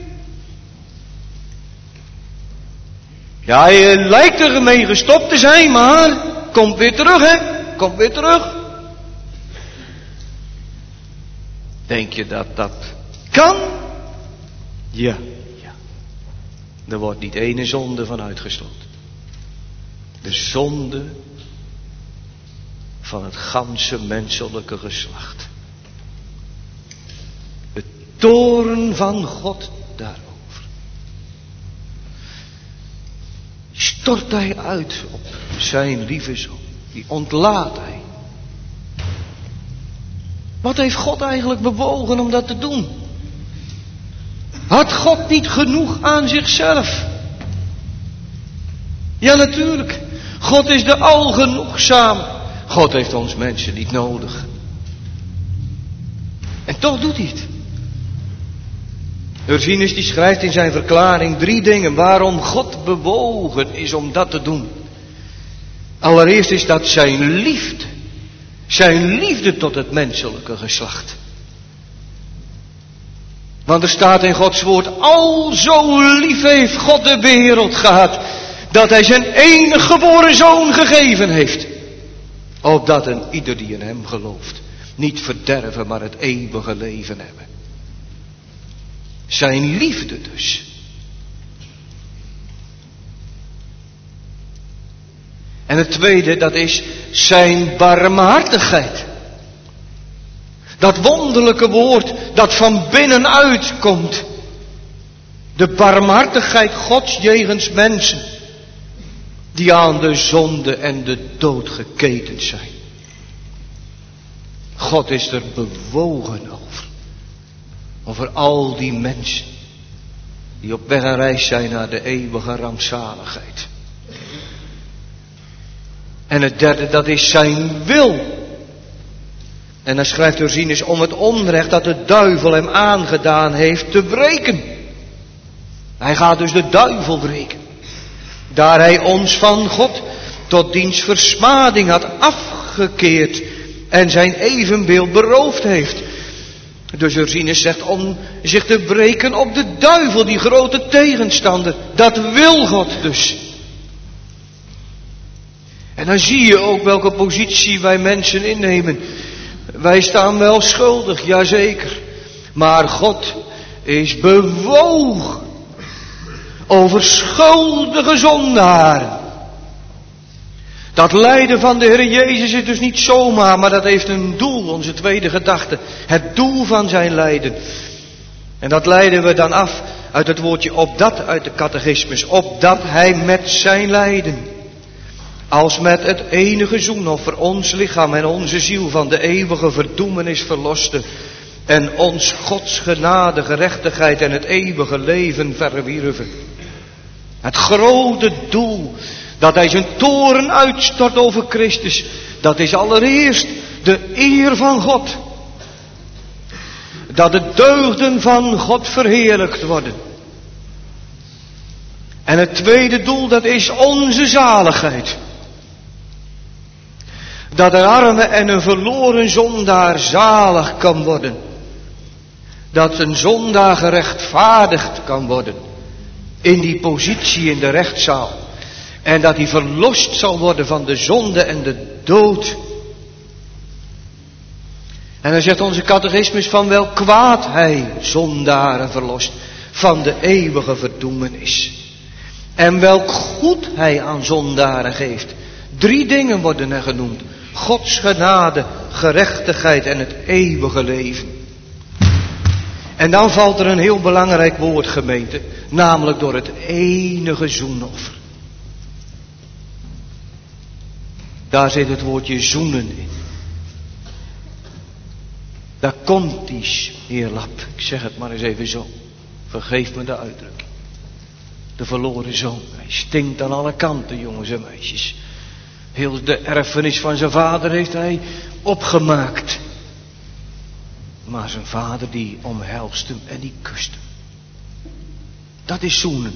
Ja, je lijkt er mee gestopt te zijn, maar komt weer terug, hè? Komt weer terug. Denk je dat dat kan? Ja, ja. Er wordt niet ene zonde van uitgesloten. De zonde van het ganse menselijke geslacht. De toorn van God daarover. Stort hij uit op zijn lieve zoon. Die ontlaat hij. Wat heeft God eigenlijk bewogen om dat te doen? Had God niet genoeg aan zichzelf? Ja, natuurlijk. God is de algenoegzame. God heeft ons mensen niet nodig. En toch doet hij het. Ursinus die schrijft in zijn verklaring drie dingen waarom God bewogen is om dat te doen. Allereerst is dat zijn liefde. Zijn liefde tot het menselijke geslacht. Want er staat in Gods woord, al zo lief heeft God de wereld gehad, dat hij zijn enige geboren zoon gegeven heeft. Opdat een ieder die in hem gelooft, niet verderven, maar het eeuwige leven hebben. Zijn liefde dus. En het tweede, dat is zijn barmhartigheid. Dat wonderlijke woord dat van binnenuit komt. De barmhartigheid Gods jegens mensen. Die aan de zonde en de dood geketend zijn. God is er bewogen over. Over al die mensen. Die op weg en reis zijn naar de eeuwige rampzaligheid. En het derde, dat is zijn wil. En dan schrijft Ursinus om het onrecht dat de duivel hem aangedaan heeft te wreken. Hij gaat dus de duivel wreken. Daar hij ons van God tot diens versmading had afgekeerd en zijn evenbeeld beroofd heeft. Dus Ursinus zegt om zich te wreken op de duivel, die grote tegenstander. Dat wil God dus. En dan zie je ook welke positie wij mensen innemen. Wij staan wel schuldig, jazeker. Maar God is bewogen over schuldige zondaren. Dat lijden van de Heer Jezus is dus niet zomaar, maar dat heeft een doel, onze tweede gedachte. Het doel van zijn lijden. En dat leiden we dan af uit het woordje opdat uit de catechismus. Opdat hij met zijn lijden, als met het enige zoenoffer, ons lichaam en onze ziel van de eeuwige verdoemenis verloste. En ons Gods genade, gerechtigheid en het eeuwige leven verwierven. Het grote doel dat hij zijn toorn uitstort over Christus. Dat is allereerst de eer van God. Dat de deugden van God verheerlijkt worden. En het tweede doel, dat is onze zaligheid. Dat een arme en een verloren zondaar zalig kan worden. Dat een zondaar gerechtvaardigd kan worden. In die positie in de rechtszaal. En dat hij verlost zal worden van de zonde en de dood. En dan zegt onze catechismus van welk kwaad hij zondaren verlost. Van de eeuwige verdoemenis. En welk goed hij aan zondaren geeft. Drie dingen worden er genoemd. Gods genade, gerechtigheid en het eeuwige leven. En dan valt er een heel belangrijk woord, gemeente. Namelijk door het enige zoenoffer. Daar zit het woordje zoenen in. Daar komt die Heer Lap. Ik zeg het maar eens even zo. Vergeef me de uitdrukking. De verloren zoon. Hij stinkt aan alle kanten, jongens en meisjes. Heel de erfenis van zijn vader heeft hij opgemaakt. Maar zijn vader die omhelst hem en die kust hem. Dat is zoenen.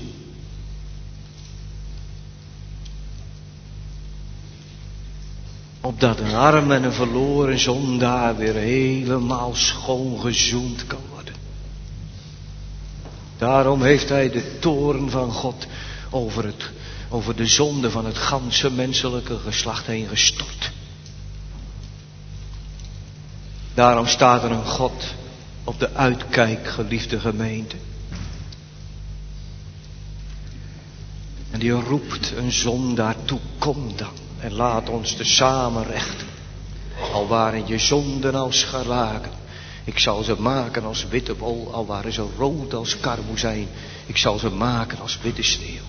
Opdat een arm en een verloren zondaar weer helemaal schoon gezoend kan worden. Daarom heeft hij de toorn van God over, het, over de zonde van het ganse menselijke geslacht heen gestort. Daarom staat er een God op de uitkijk, geliefde gemeente. En die roept een zondaar toe, kom dan en laat ons tezamen rechten. Al waren je zonden als scharlaken, ik zal ze maken als witte wol. Al waren ze rood als karmozijn, ik zal ze maken als witte sneeuw.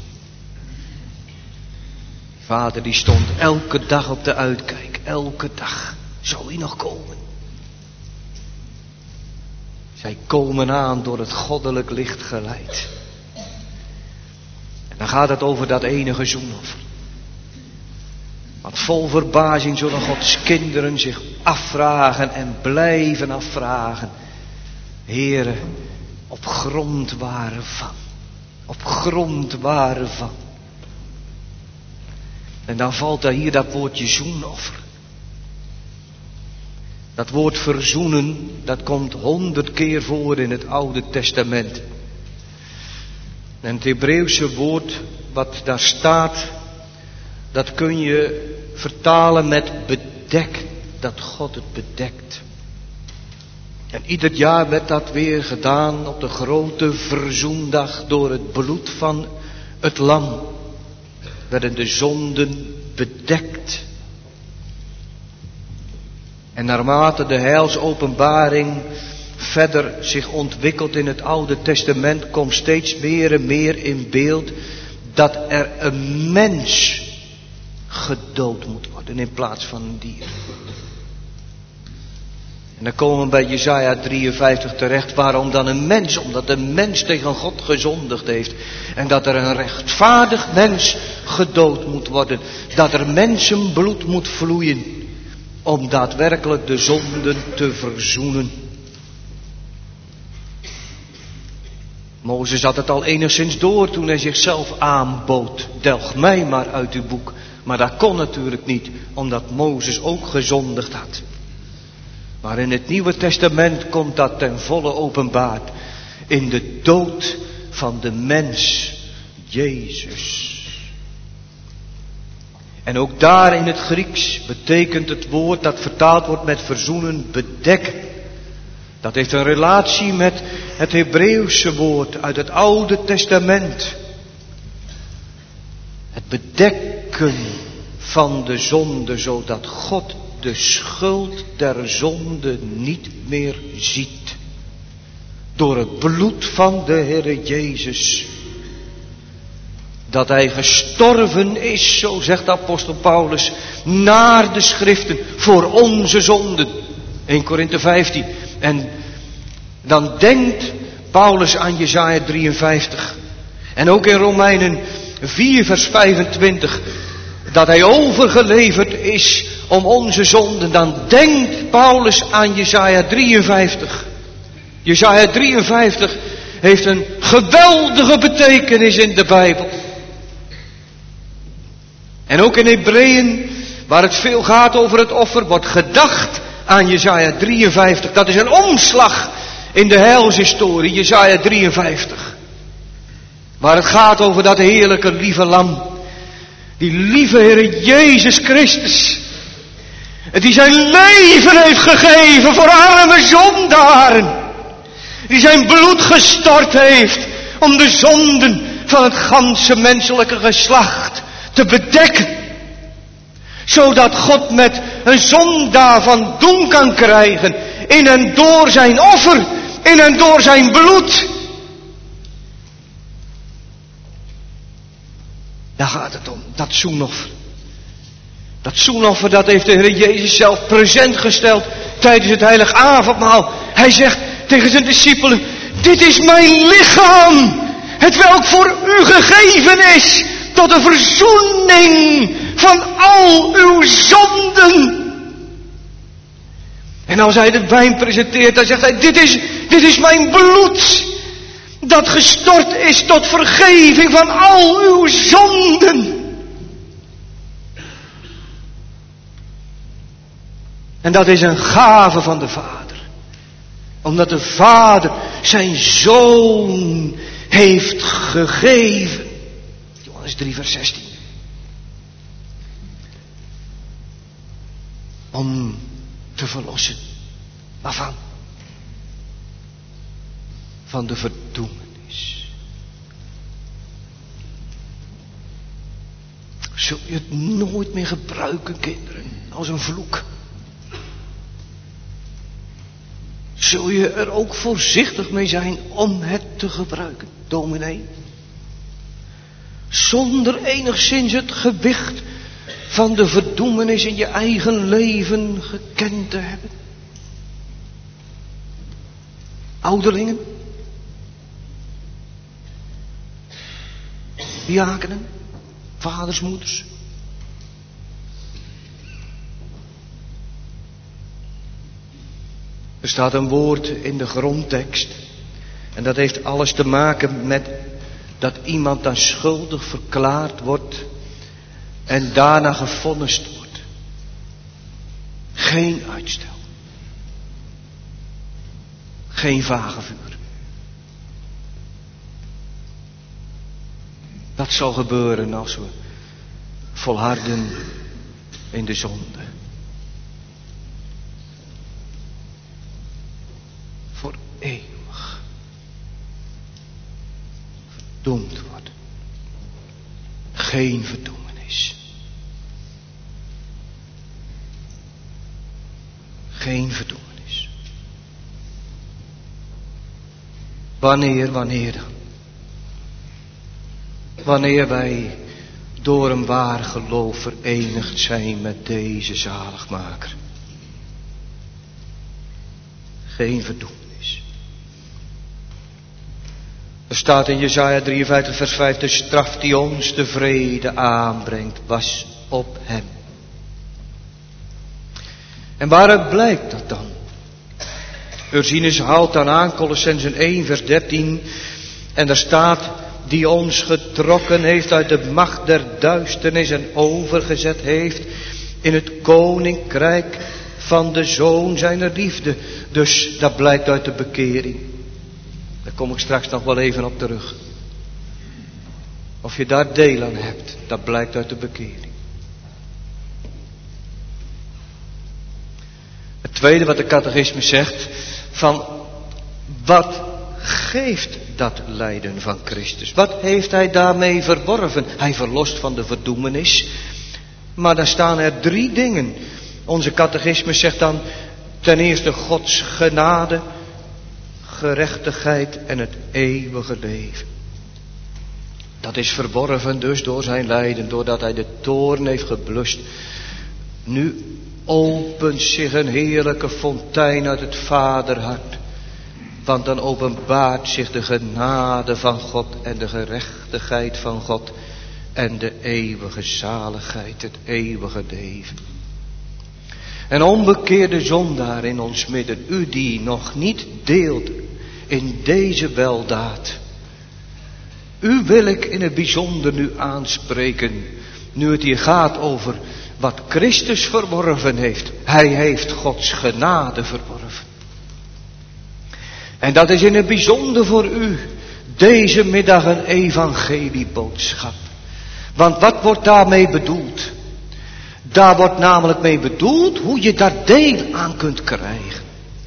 Vader die stond elke dag op de uitkijk, elke dag. Zou hij nog komen? Zij komen aan door het goddelijk licht geleid. En dan gaat het over dat enige zoenoffer. Want vol verbazing zullen Gods kinderen zich afvragen en blijven afvragen. Heere, op grond waarvan? Op grond waarvan? En dan valt daar hier dat woordje zoenoffer. Dat woord verzoenen, dat komt honderd keer voor in het Oude Testament. En het Hebreeuwse woord wat daar staat, dat kun je vertalen met bedekt, dat God het bedekt. En ieder jaar werd dat weer gedaan op de grote verzoendag door het bloed van het lam. Werden de zonden bedekt. En naarmate de heilsopenbaring verder zich ontwikkelt in het Oude Testament, komt steeds meer en meer in beeld dat er een mens gedood moet worden in plaats van een dier. En dan komen we bij Jesaja drieënvijftig terecht. Waarom dan een mens? Omdat een mens tegen God gezondigd heeft. En dat er een rechtvaardig mens gedood moet worden. Dat er mensenbloed moet vloeien. Om daadwerkelijk de zonden te verzoenen. Mozes had het al enigszins door toen hij zichzelf aanbood. Delg mij maar uit uw boek. Maar dat kon natuurlijk niet, omdat Mozes ook gezondigd had. Maar in het Nieuwe Testament komt dat ten volle openbaard. In de dood van de mens, Jezus. En ook daar in het Grieks betekent het woord dat vertaald wordt met verzoenen, bedekken. Dat heeft een relatie met het Hebreeuwse woord uit het Oude Testament. Het bedekken van de zonde, zodat God de schuld der zonde niet meer ziet. door het bloed van de Heere Jezus, dat hij gestorven is, zo zegt de apostel Paulus, naar de schriften, voor onze zonden. eerste Korinthe vijftien. En dan denkt Paulus aan Jesaja drieënvijftig. En ook in Romeinen vier vers vijfentwintig. Dat hij overgeleverd is om onze zonden. Dan denkt Paulus aan Jesaja drieënvijftig. Jesaja drieënvijftig heeft een geweldige betekenis in de Bijbel. En ook in Hebreeën, waar het veel gaat over het offer, wordt gedacht aan Jesaja drieënvijftig. Dat is een omslag in de heilshistorie, Jesaja drieënvijftig. Waar het gaat over dat heerlijke lieve lam. Die lieve Heere Jezus Christus. Die zijn leven heeft gegeven voor arme zondaren. Die zijn bloed gestort heeft om de zonden van het ganse menselijke geslacht te bedekken. Zodat God met een zondaar van doen kan krijgen. In en door zijn offer. In en door zijn bloed. Daar gaat het om. Dat zoenoffer. Dat zoenoffer, dat heeft de Heer Jezus zelf present gesteld tijdens het heilig avondmaal. Hij zegt tegen zijn discipelen: dit is mijn lichaam. Het welk voor u gegeven is. Tot de verzoening van al uw zonden. En als hij de wijn presenteert, dan zegt hij: dit is, dit is mijn bloed. Dat gestort is tot vergeving van al uw zonden. En dat is een gave van de Vader. Omdat de Vader zijn Zoon heeft gegeven. Johannes drie vers zestien. Om te verlossen. Waarvan? Van de verdoemenis. Zul je het nooit meer gebruiken, kinderen, als een vloek? Zul je er ook voorzichtig mee zijn om het te gebruiken, dominee? Zonder enigszins het gewicht van de verdoemenis in je eigen leven gekend te hebben. Ouderlingen? Diakenen? Vaders, moeders? Er staat een woord in de grondtekst. En dat heeft alles te maken met dat iemand dan schuldig verklaard wordt. En daarna gevonnist wordt. Geen uitstel. Geen vagevuur. Dat zal gebeuren als we volharden in de zonde. Voor eeuwig. Verdoemd worden. Geen verdoemenis. Geen verdoemenis. Wanneer, wanneer dan? Wanneer wij door een waar geloof verenigd zijn met deze zaligmaker. Geen verdoemenis. Er staat in Jesaja drieënvijftig vers vijf: de straf die ons de vrede aanbrengt was op hem. En waaruit blijkt dat dan? Ursinus haalt dan aan Kolossenzen één vers dertien. En daar staat: die ons getrokken heeft uit de macht der duisternis en overgezet heeft in het koninkrijk van de Zoon zijner liefde. Dus dat blijkt uit de bekering. Daar kom ik straks nog wel even op terug. Of je daar deel aan hebt, dat blijkt uit de bekering. Het tweede wat de catechismus zegt, van wat geeft dat lijden van Christus? Wat heeft hij daarmee verworven? Hij verlost van de verdoemenis. Maar dan staan er drie dingen. Onze catechismus zegt dan ten eerste Gods genade, gerechtigheid en het eeuwige leven. Dat is verworven dus door zijn lijden, doordat hij de toorn heeft geblust. Nu opent zich een heerlijke fontein uit het vaderhart. Want dan openbaart zich de genade van God en de gerechtigheid van God en de eeuwige zaligheid, het eeuwige leven. Een onbekeerde zondaar in ons midden, u die nog niet deelt in deze weldaad. U wil ik in het bijzonder nu aanspreken, nu het hier gaat over wat Christus verworven heeft. Hij heeft Gods genade verworven. En dat is in het bijzonder voor u deze middag een evangelieboodschap. Want wat wordt daarmee bedoeld? Daar wordt namelijk mee bedoeld hoe je daar deel aan kunt krijgen.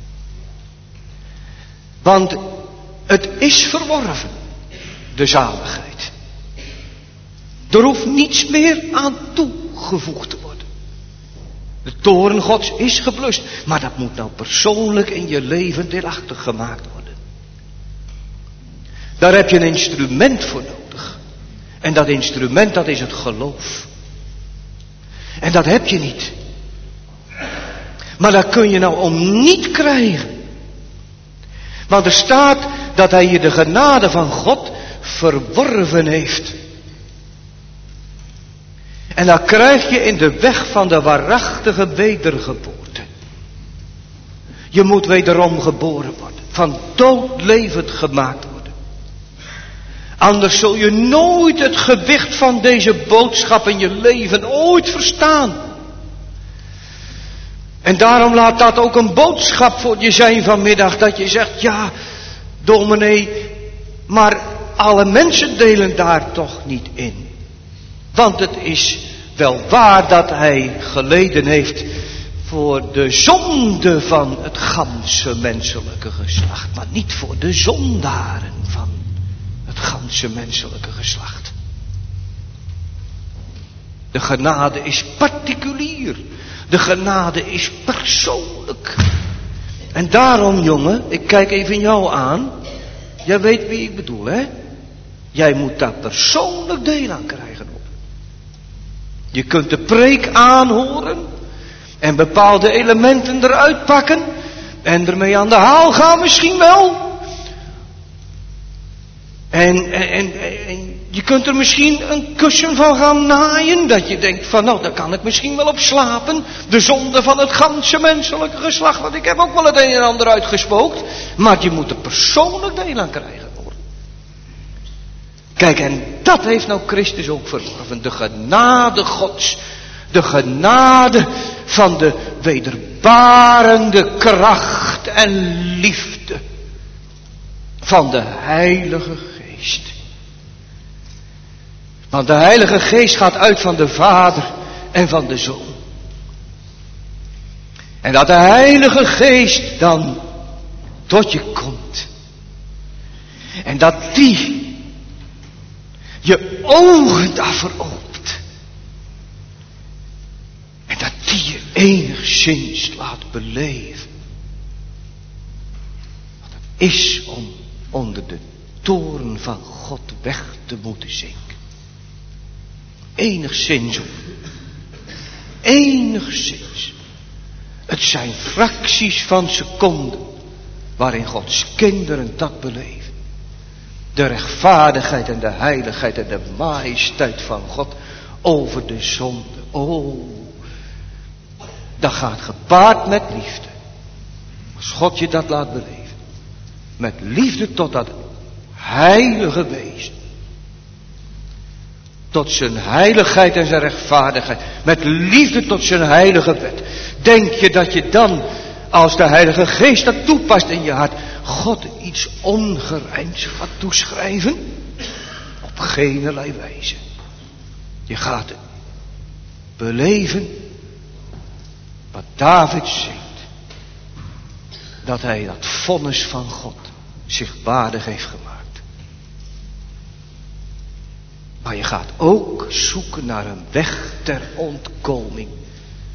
Want het is verworven, de zaligheid. Er hoeft niets meer aan toegevoegd te worden. De toorn Gods is geblust, maar dat moet nou persoonlijk in je leven deelachtig gemaakt worden. Daar heb je een instrument voor nodig. En dat instrument, dat is het geloof. En dat heb je niet. Maar dat kun je nou om niet krijgen. Want er staat dat hij je de genade van God verworven heeft. En dat krijg je in de weg van de waarachtige wedergeboorte. Je moet wederom geboren worden. Van dood levend gemaakt worden. Anders zul je nooit het gewicht van deze boodschap in je leven ooit verstaan. En daarom laat dat ook een boodschap voor je zijn vanmiddag. Dat je zegt, ja, dominee, maar alle mensen delen daar toch niet in. Want het is wel waar dat hij geleden heeft voor de zonde van het ganse menselijke geslacht. Maar niet voor de zondaren van het ganse menselijke geslacht. De genade is particulier. De genade is persoonlijk. En daarom, jongen, ik kijk even jou aan. Jij weet wie ik bedoel, hè? Jij moet daar persoonlijk deel aan krijgen. Je kunt de preek aanhoren en bepaalde elementen eruit pakken en ermee aan de haal gaan misschien wel. En, en, en, en je kunt er misschien een kussen van gaan naaien, dat je denkt van nou, daar kan ik misschien wel op slapen. De zonde van het ganse menselijke geslacht, want ik heb ook wel het een en ander uitgespookt. Maar je moet er persoonlijk deel aan krijgen. Kijk, en dat heeft nou Christus ook verworven. De genade Gods. De genade van de wederbarende kracht en liefde van de Heilige Geest. Want de Heilige Geest gaat uit van de Vader en van de Zoon. En dat de Heilige Geest dan tot je komt. En dat die je ogen daar veroopt. En dat die je enigszins laat beleven. Wat het is om onder de toorn van God weg te moeten zinken. Enigszins. Enigszins. Het zijn fracties van seconden waarin Gods kinderen dat beleven. De rechtvaardigheid en de heiligheid en de majesteit van God over de zonde. Oh, dat gaat gepaard met liefde. Als God je dat laat beleven. Met liefde tot dat heilige wezen. Tot zijn heiligheid en zijn rechtvaardigheid. Met liefde tot zijn heilige wet. Denk je dat je dan, als de Heilige Geest dat toepast in je hart, God iets ongerijmds gaat toeschrijven? Op geenerlei wijze. Je gaat beleven wat David zingt. Dat hij dat vonnis van God zich waardig heeft gemaakt. Maar je gaat ook zoeken naar een weg ter ontkoming.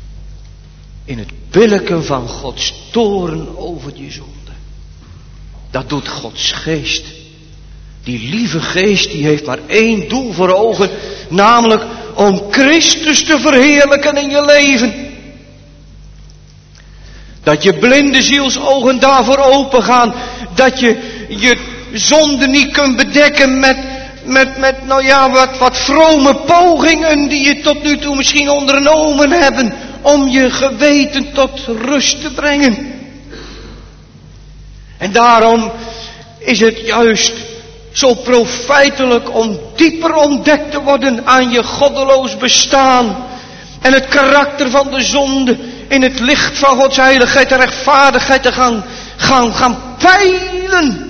In het billijken van Gods toorn over je zonde. Dat doet Gods geest. Die lieve geest die heeft maar één doel voor ogen. Namelijk om Christus te verheerlijken in je leven. Dat je blinde zielsogen daarvoor open gaan. Dat je je zonde niet kunt bedekken met, met, met nou ja, wat, wat vrome pogingen die je tot nu toe misschien ondernomen hebben. Om je geweten tot rust te brengen. En daarom is het juist zo profijtelijk om dieper ontdekt te worden aan je goddeloos bestaan. En het karakter van de zonde in het licht van Gods heiligheid en rechtvaardigheid te gaan, gaan, gaan peilen.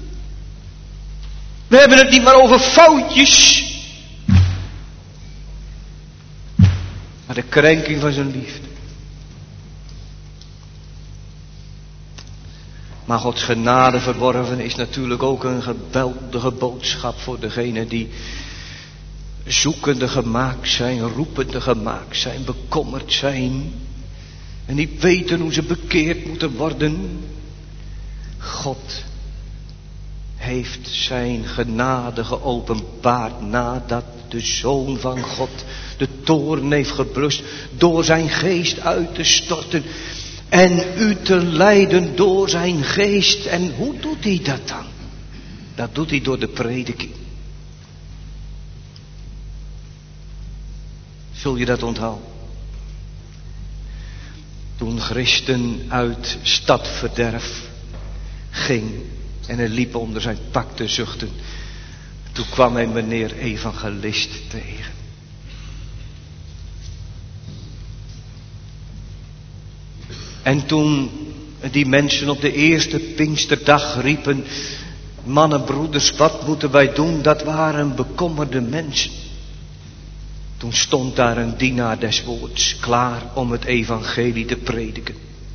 We hebben het niet maar over foutjes. Maar de krenking van zijn liefde. Maar Gods genade verworven is natuurlijk ook een geweldige boodschap voor degenen die zoekende gemaakt zijn, roepende gemaakt zijn, bekommerd zijn. En niet weten hoe ze bekeerd moeten worden. God heeft zijn genade geopenbaard nadat de Zoon van God de toorn heeft geblust door zijn geest uit te storten. En u te leiden door zijn geest. En hoe doet hij dat dan? Dat doet hij door de prediking. Zul je dat onthouden? Toen Christen uit stadverderf ging en hij liep onder zijn pak te zuchten. Toen kwam hij meneer evangelist tegen. En toen die mensen op de eerste Pinksterdag riepen, mannen, broeders, wat moeten wij doen? Dat waren bekommerde mensen. Toen stond daar een dienaar des woords klaar om het evangelie te prediken.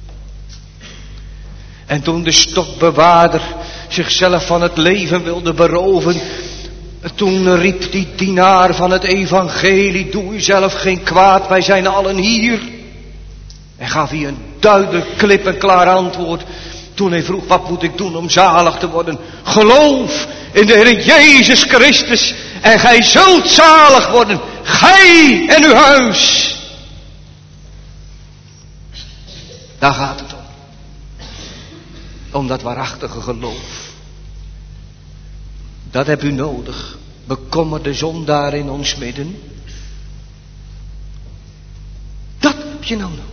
En toen de stokbewaarder zichzelf van het leven wilde beroven, toen riep die dienaar van het evangelie, doe uzelf geen kwaad, wij zijn allen hier. En gaf hij een duidelijk, klip en klaar antwoord. Toen hij vroeg, wat moet ik doen om zalig te worden? Geloof in de Heer Jezus Christus en gij zult zalig worden. Gij en uw huis. Daar gaat het om. Om dat waarachtige geloof. Dat heb u nodig. Bekommerde zondaar in ons midden. Dat heb je nou nodig.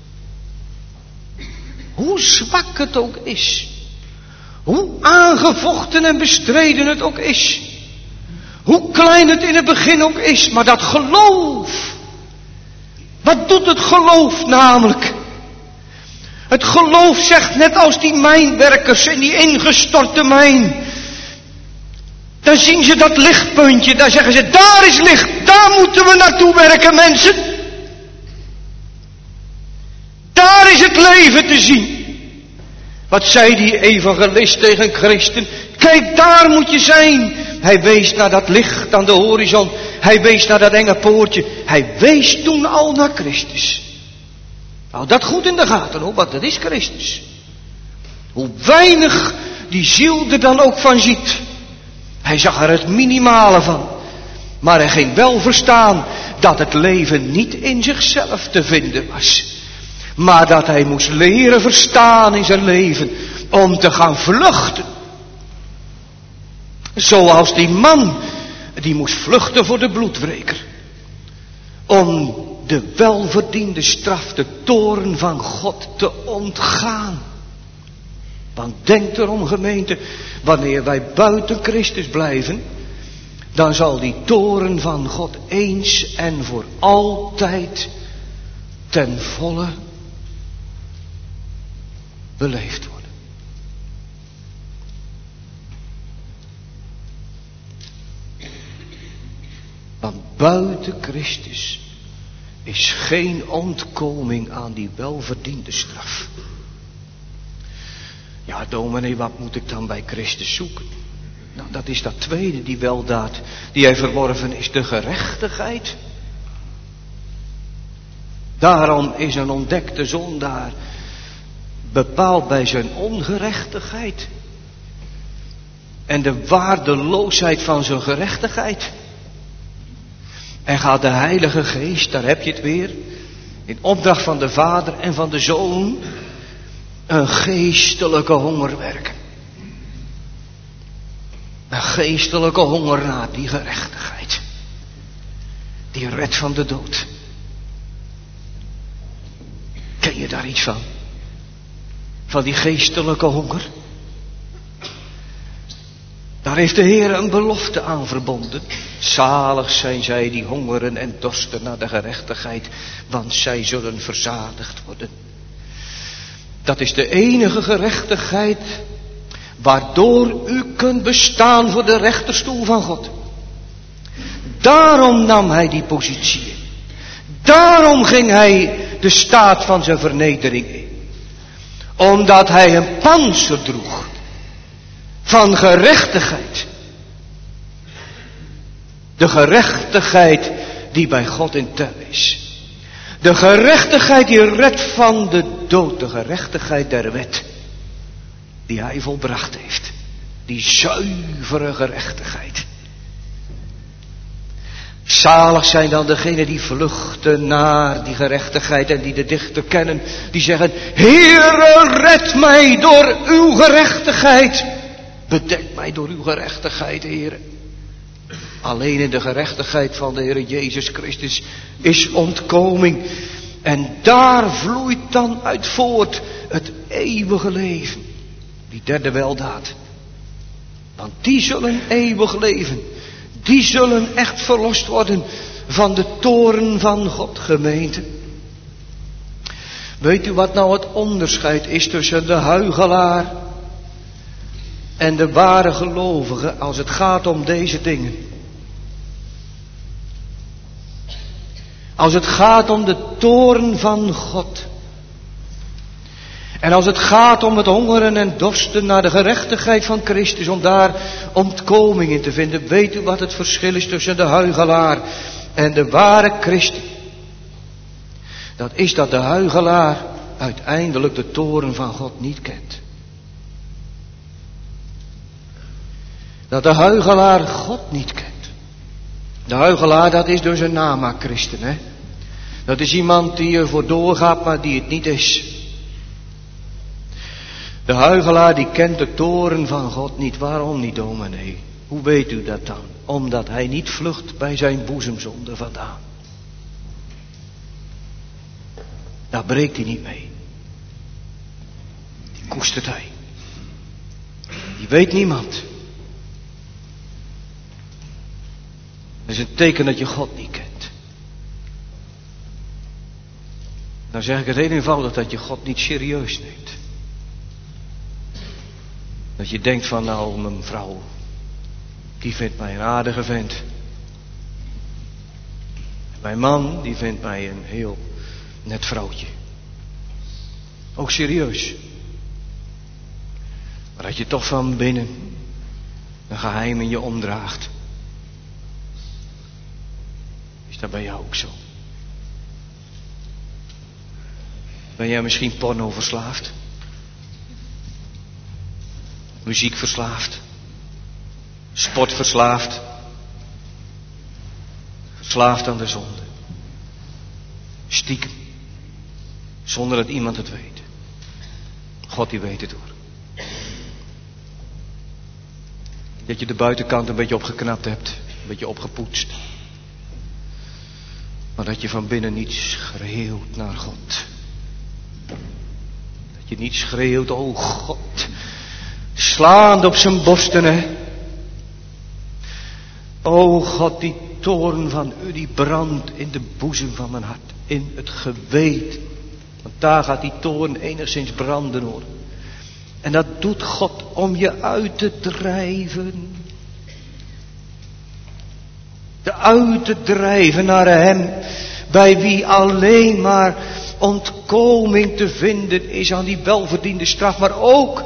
Hoe zwak het ook is. Hoe aangevochten en bestreden het ook is. Hoe klein het in het begin ook is. Maar dat geloof. Wat doet het geloof namelijk? Het geloof zegt net als die mijnwerkers in die ingestorte mijn. Dan zien ze dat lichtpuntje. Dan zeggen ze, daar is licht. Daar moeten we naartoe werken, mensen. Daar is het leven te zien. Wat zei die evangelist tegen Christen? Kijk, daar moet je zijn. Hij wees naar dat licht aan de horizon. Hij wees naar dat enge poortje. Hij wees toen al naar Christus. Nou, dat goed in de gaten hoor, want dat is Christus. Hoe weinig die ziel er dan ook van ziet. Hij zag er het minimale van. Maar hij ging wel verstaan dat het leven niet in zichzelf te vinden was. Maar dat hij moest leren verstaan in zijn leven om te gaan vluchten. Zoals die man die moest vluchten voor de bloedwreker. Om de welverdiende straf, de toorn van God te ontgaan. Want denk erom, gemeente, wanneer wij buiten Christus blijven, dan zal die toorn van God eens en voor altijd ten volle beleefd worden. Want buiten Christus is geen ontkoming aan die welverdiende straf. Ja, dominee, wat moet ik dan bij Christus zoeken? Nou, dat is dat tweede, die weldaad die hij verworven is, de gerechtigheid. Daarom is een ontdekte zondaar bepaald bij zijn ongerechtigheid. en de waardeloosheid van zijn gerechtigheid. En gaat de Heilige Geest, daar heb je het weer, in opdracht van de Vader en van de Zoon, een geestelijke honger werken. Een geestelijke honger naar die gerechtigheid. Die redt van de dood. Ken je daar iets van? Van die geestelijke honger? Daar heeft de Heer een belofte aan verbonden. Zalig zijn zij die hongeren en dorsten naar de gerechtigheid, want zij zullen verzadigd worden. Dat is de enige gerechtigheid waardoor u kunt bestaan voor de rechterstoel van God. Daarom nam hij die positie in. Daarom ging hij de staat van zijn vernedering in. Omdat hij een pantser droeg van gerechtigheid. De gerechtigheid die bij God in tel is. De gerechtigheid die redt van de dood. De gerechtigheid der wet. Die hij volbracht heeft. Die zuivere gerechtigheid. Zalig zijn dan degenen die vluchten naar die gerechtigheid en die de dichter kennen. Die zeggen, Heere, red mij door uw gerechtigheid. Bedek mij door uw gerechtigheid, Heere. Alleen in de gerechtigheid van de Heer Jezus Christus is ontkoming. En daar vloeit dan uit voort het eeuwige leven. Die derde weldaad. Want die zullen eeuwig leven. Die zullen echt verlost worden van de toorn van God, gemeente. Weet u wat nou het onderscheid is tussen de huichelaar en de ware gelovige als het gaat om deze dingen? Als het gaat om de toorn van God. En als het gaat om het hongeren en dorsten naar de gerechtigheid van Christus, om daar ontkoming in te vinden. Weet u wat het verschil is tussen de huichelaar en de ware christen? Dat is dat de huichelaar uiteindelijk de toorn van God niet kent. Dat de huichelaar God niet kent. De huichelaar, dat is dus een namaak-christen, hè. Dat is iemand die ervoor doorgaat, maar die het niet is. De huichelaar die kent de toorn van God niet. Waarom niet, dominee? Hoe weet u dat dan? Omdat hij niet vlucht bij zijn boezemzonde vandaan. Daar breekt hij niet mee. Die koestert hij. Die weet niemand. Dat is een teken dat je God niet kent. Dan zeg ik het heel eenvoudig, dat je God niet serieus neemt. Dat je denkt van, nou, mijn vrouw, die vindt mij een aardige vent. Mijn man, die vindt mij een heel net vrouwtje. Ook serieus. Maar dat je toch van binnen een geheim in je omdraagt. Is dat bij jou ook zo? Ben jij misschien porno verslaafd? Muziek verslaafd? Sport verslaafd? Verslaafd aan de zonde? Stiekem? Zonder dat iemand het weet? God die weet het hoor. Dat je de buitenkant een beetje opgeknapt hebt. Een beetje opgepoetst. Maar dat je van binnen niet schreeuwt naar God. Dat je niet schreeuwt, oh God. Slaand op zijn borsten, hè. O God, die toorn van u, die brandt in de boezem van mijn hart. In het geweten. Want daar gaat die toorn enigszins branden, hoor. En dat doet God om je uit te drijven. De uit te drijven naar hem, bij wie alleen maar ontkoming te vinden is aan die welverdiende straf. Maar ook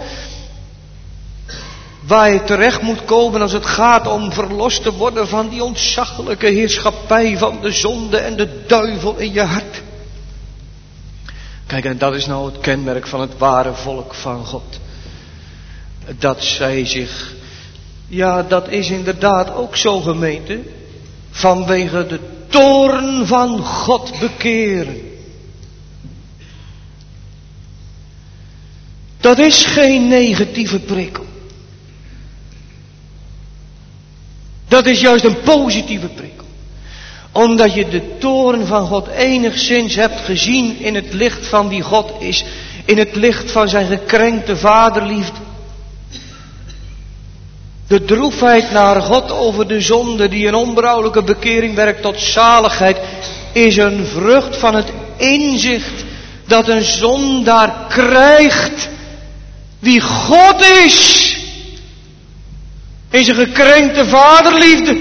waar je terecht moet komen als het gaat om verlost te worden van die ontzaglijke heerschappij van de zonde en de duivel in je hart. Kijk, en dat is nou het kenmerk van het ware volk van God. Dat zij zich Ja, dat is inderdaad ook zo, gemeente. Vanwege de toorn van God bekeren. Dat is geen negatieve prikkel. Dat is juist een positieve prikkel. Omdat je de toorn van God enigszins hebt gezien in het licht van wie God is. In het licht van zijn gekrenkte vaderliefde. De droefheid naar God over de zonde die een onberouwelijke bekering werkt tot zaligheid, is een vrucht van het inzicht dat een zondaar krijgt wie God is. In zijn gekrenkte vaderliefde.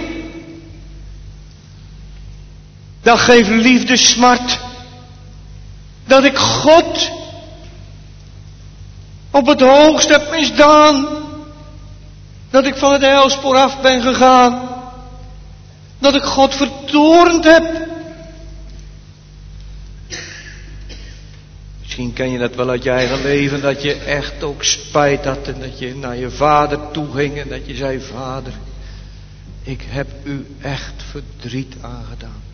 Dat geeft liefde smart. Dat ik God op het hoogst heb misdaan. Dat ik van het heilspoor af ben gegaan. Dat ik God vertoornd heb. Misschien ken je dat wel uit je eigen leven. Dat je echt ook spijt had. En dat je naar je vader toe ging. En dat je zei: Vader, ik heb u echt verdriet aangedaan.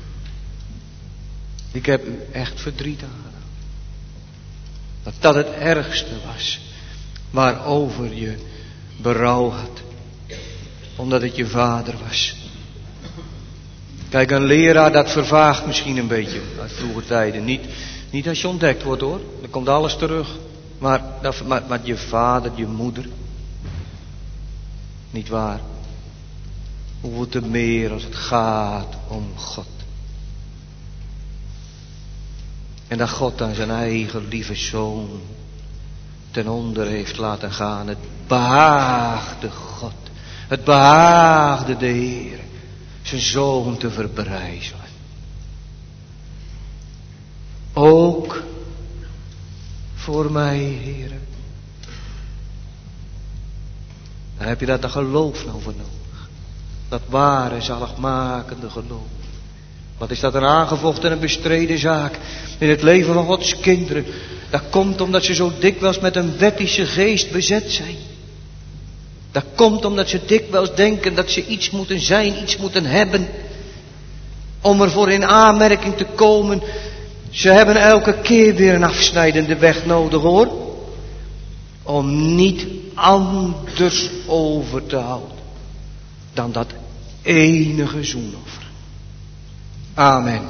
Ik heb u echt verdriet aangedaan. Dat dat het ergste was. Waarover je berouw had. Omdat het je vader was. Kijk, een leraar, dat vervaagt misschien een beetje uit vroege tijden. Niet, niet als je ontdekt wordt, hoor. Dan komt alles terug. Maar, maar, maar je vader, je moeder. Niet waar. Hoeveel te meer als het gaat om God. En dat God aan zijn eigen lieve zoon ten onder heeft laten gaan. Het behaagde God. Het behaagde de Heer zijn zoon te verbrijzelen. Ook voor mij, Heer. Daar heb je dat geloof nou voor nodig. Dat ware zaligmakende geloof. Wat is dat een aangevochten en een bestreden zaak in het leven van Gods kinderen. Dat komt omdat ze zo dikwijls met een wettische geest bezet zijn. Dat komt omdat ze dikwijls denken dat ze iets moeten zijn, iets moeten hebben. Om ervoor in aanmerking te komen. Ze hebben elke keer weer een afsnijdende weg nodig, hoor. Om niet anders over te houden dan dat enige zoenoffer. Amen.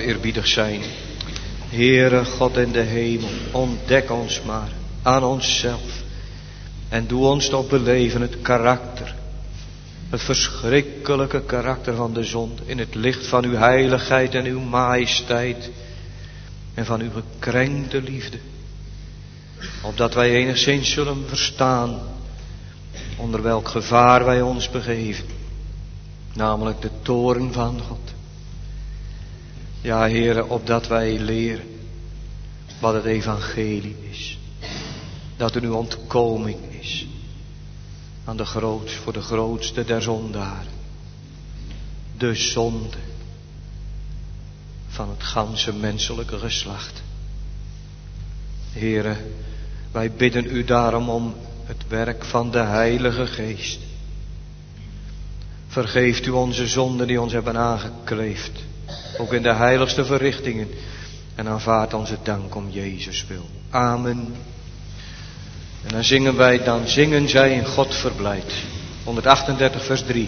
eerbiedig zijn. Heere God in de hemel, ontdek ons maar aan onszelf. En doe ons toch beleven het karakter. Het verschrikkelijke karakter van de zonde. In het licht van uw heiligheid en uw majesteit. En van uw gekrenkte liefde. Opdat wij enigszins zullen verstaan. Onder welk gevaar wij ons begeven. Namelijk de toorn van God. Ja, Heere, opdat wij leren wat het evangelie is. Dat er nu ontkoming is aan de groot, voor de grootste der zondaren. De zonde van het ganse menselijke geslacht. Heere, wij bidden u daarom om het werk van de Heilige Geest. Vergeeft u onze zonden die ons hebben aangekleefd. Ook in de heiligste verrichtingen. En aanvaard onze dank om Jezus wil. Amen. En dan zingen wij, dan zingen zij in God verblijd. honderdachtendertig vers drie.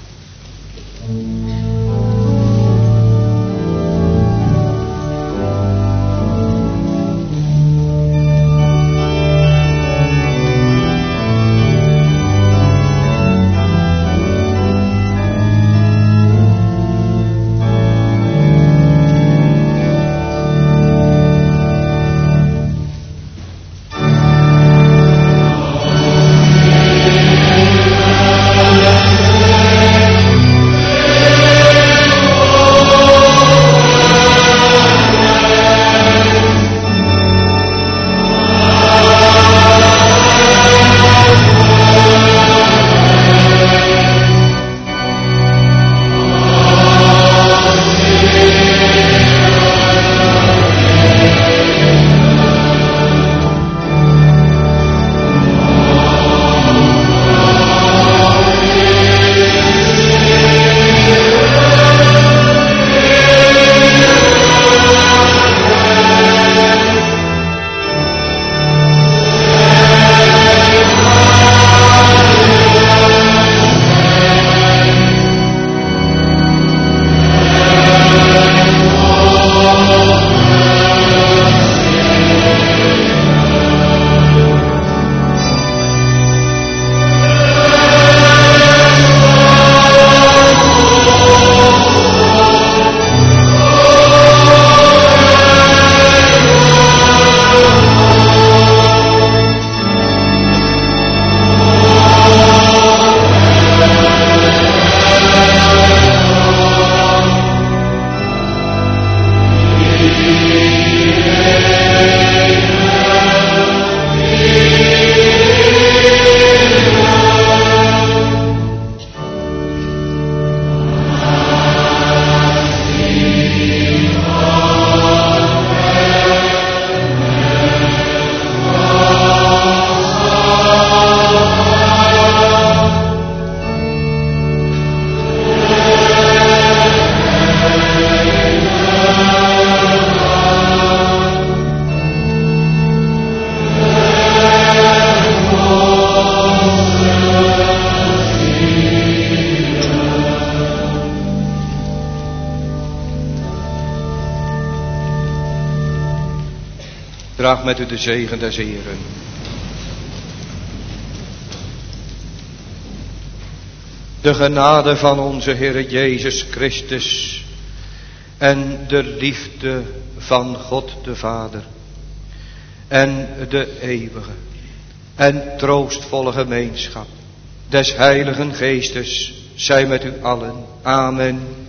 Draag met u de zegen des Heeren. De genade van onze Heer Jezus Christus en de liefde van God de Vader en de eeuwige en troostvolle gemeenschap des Heiligen Geestes zij met u allen. Amen.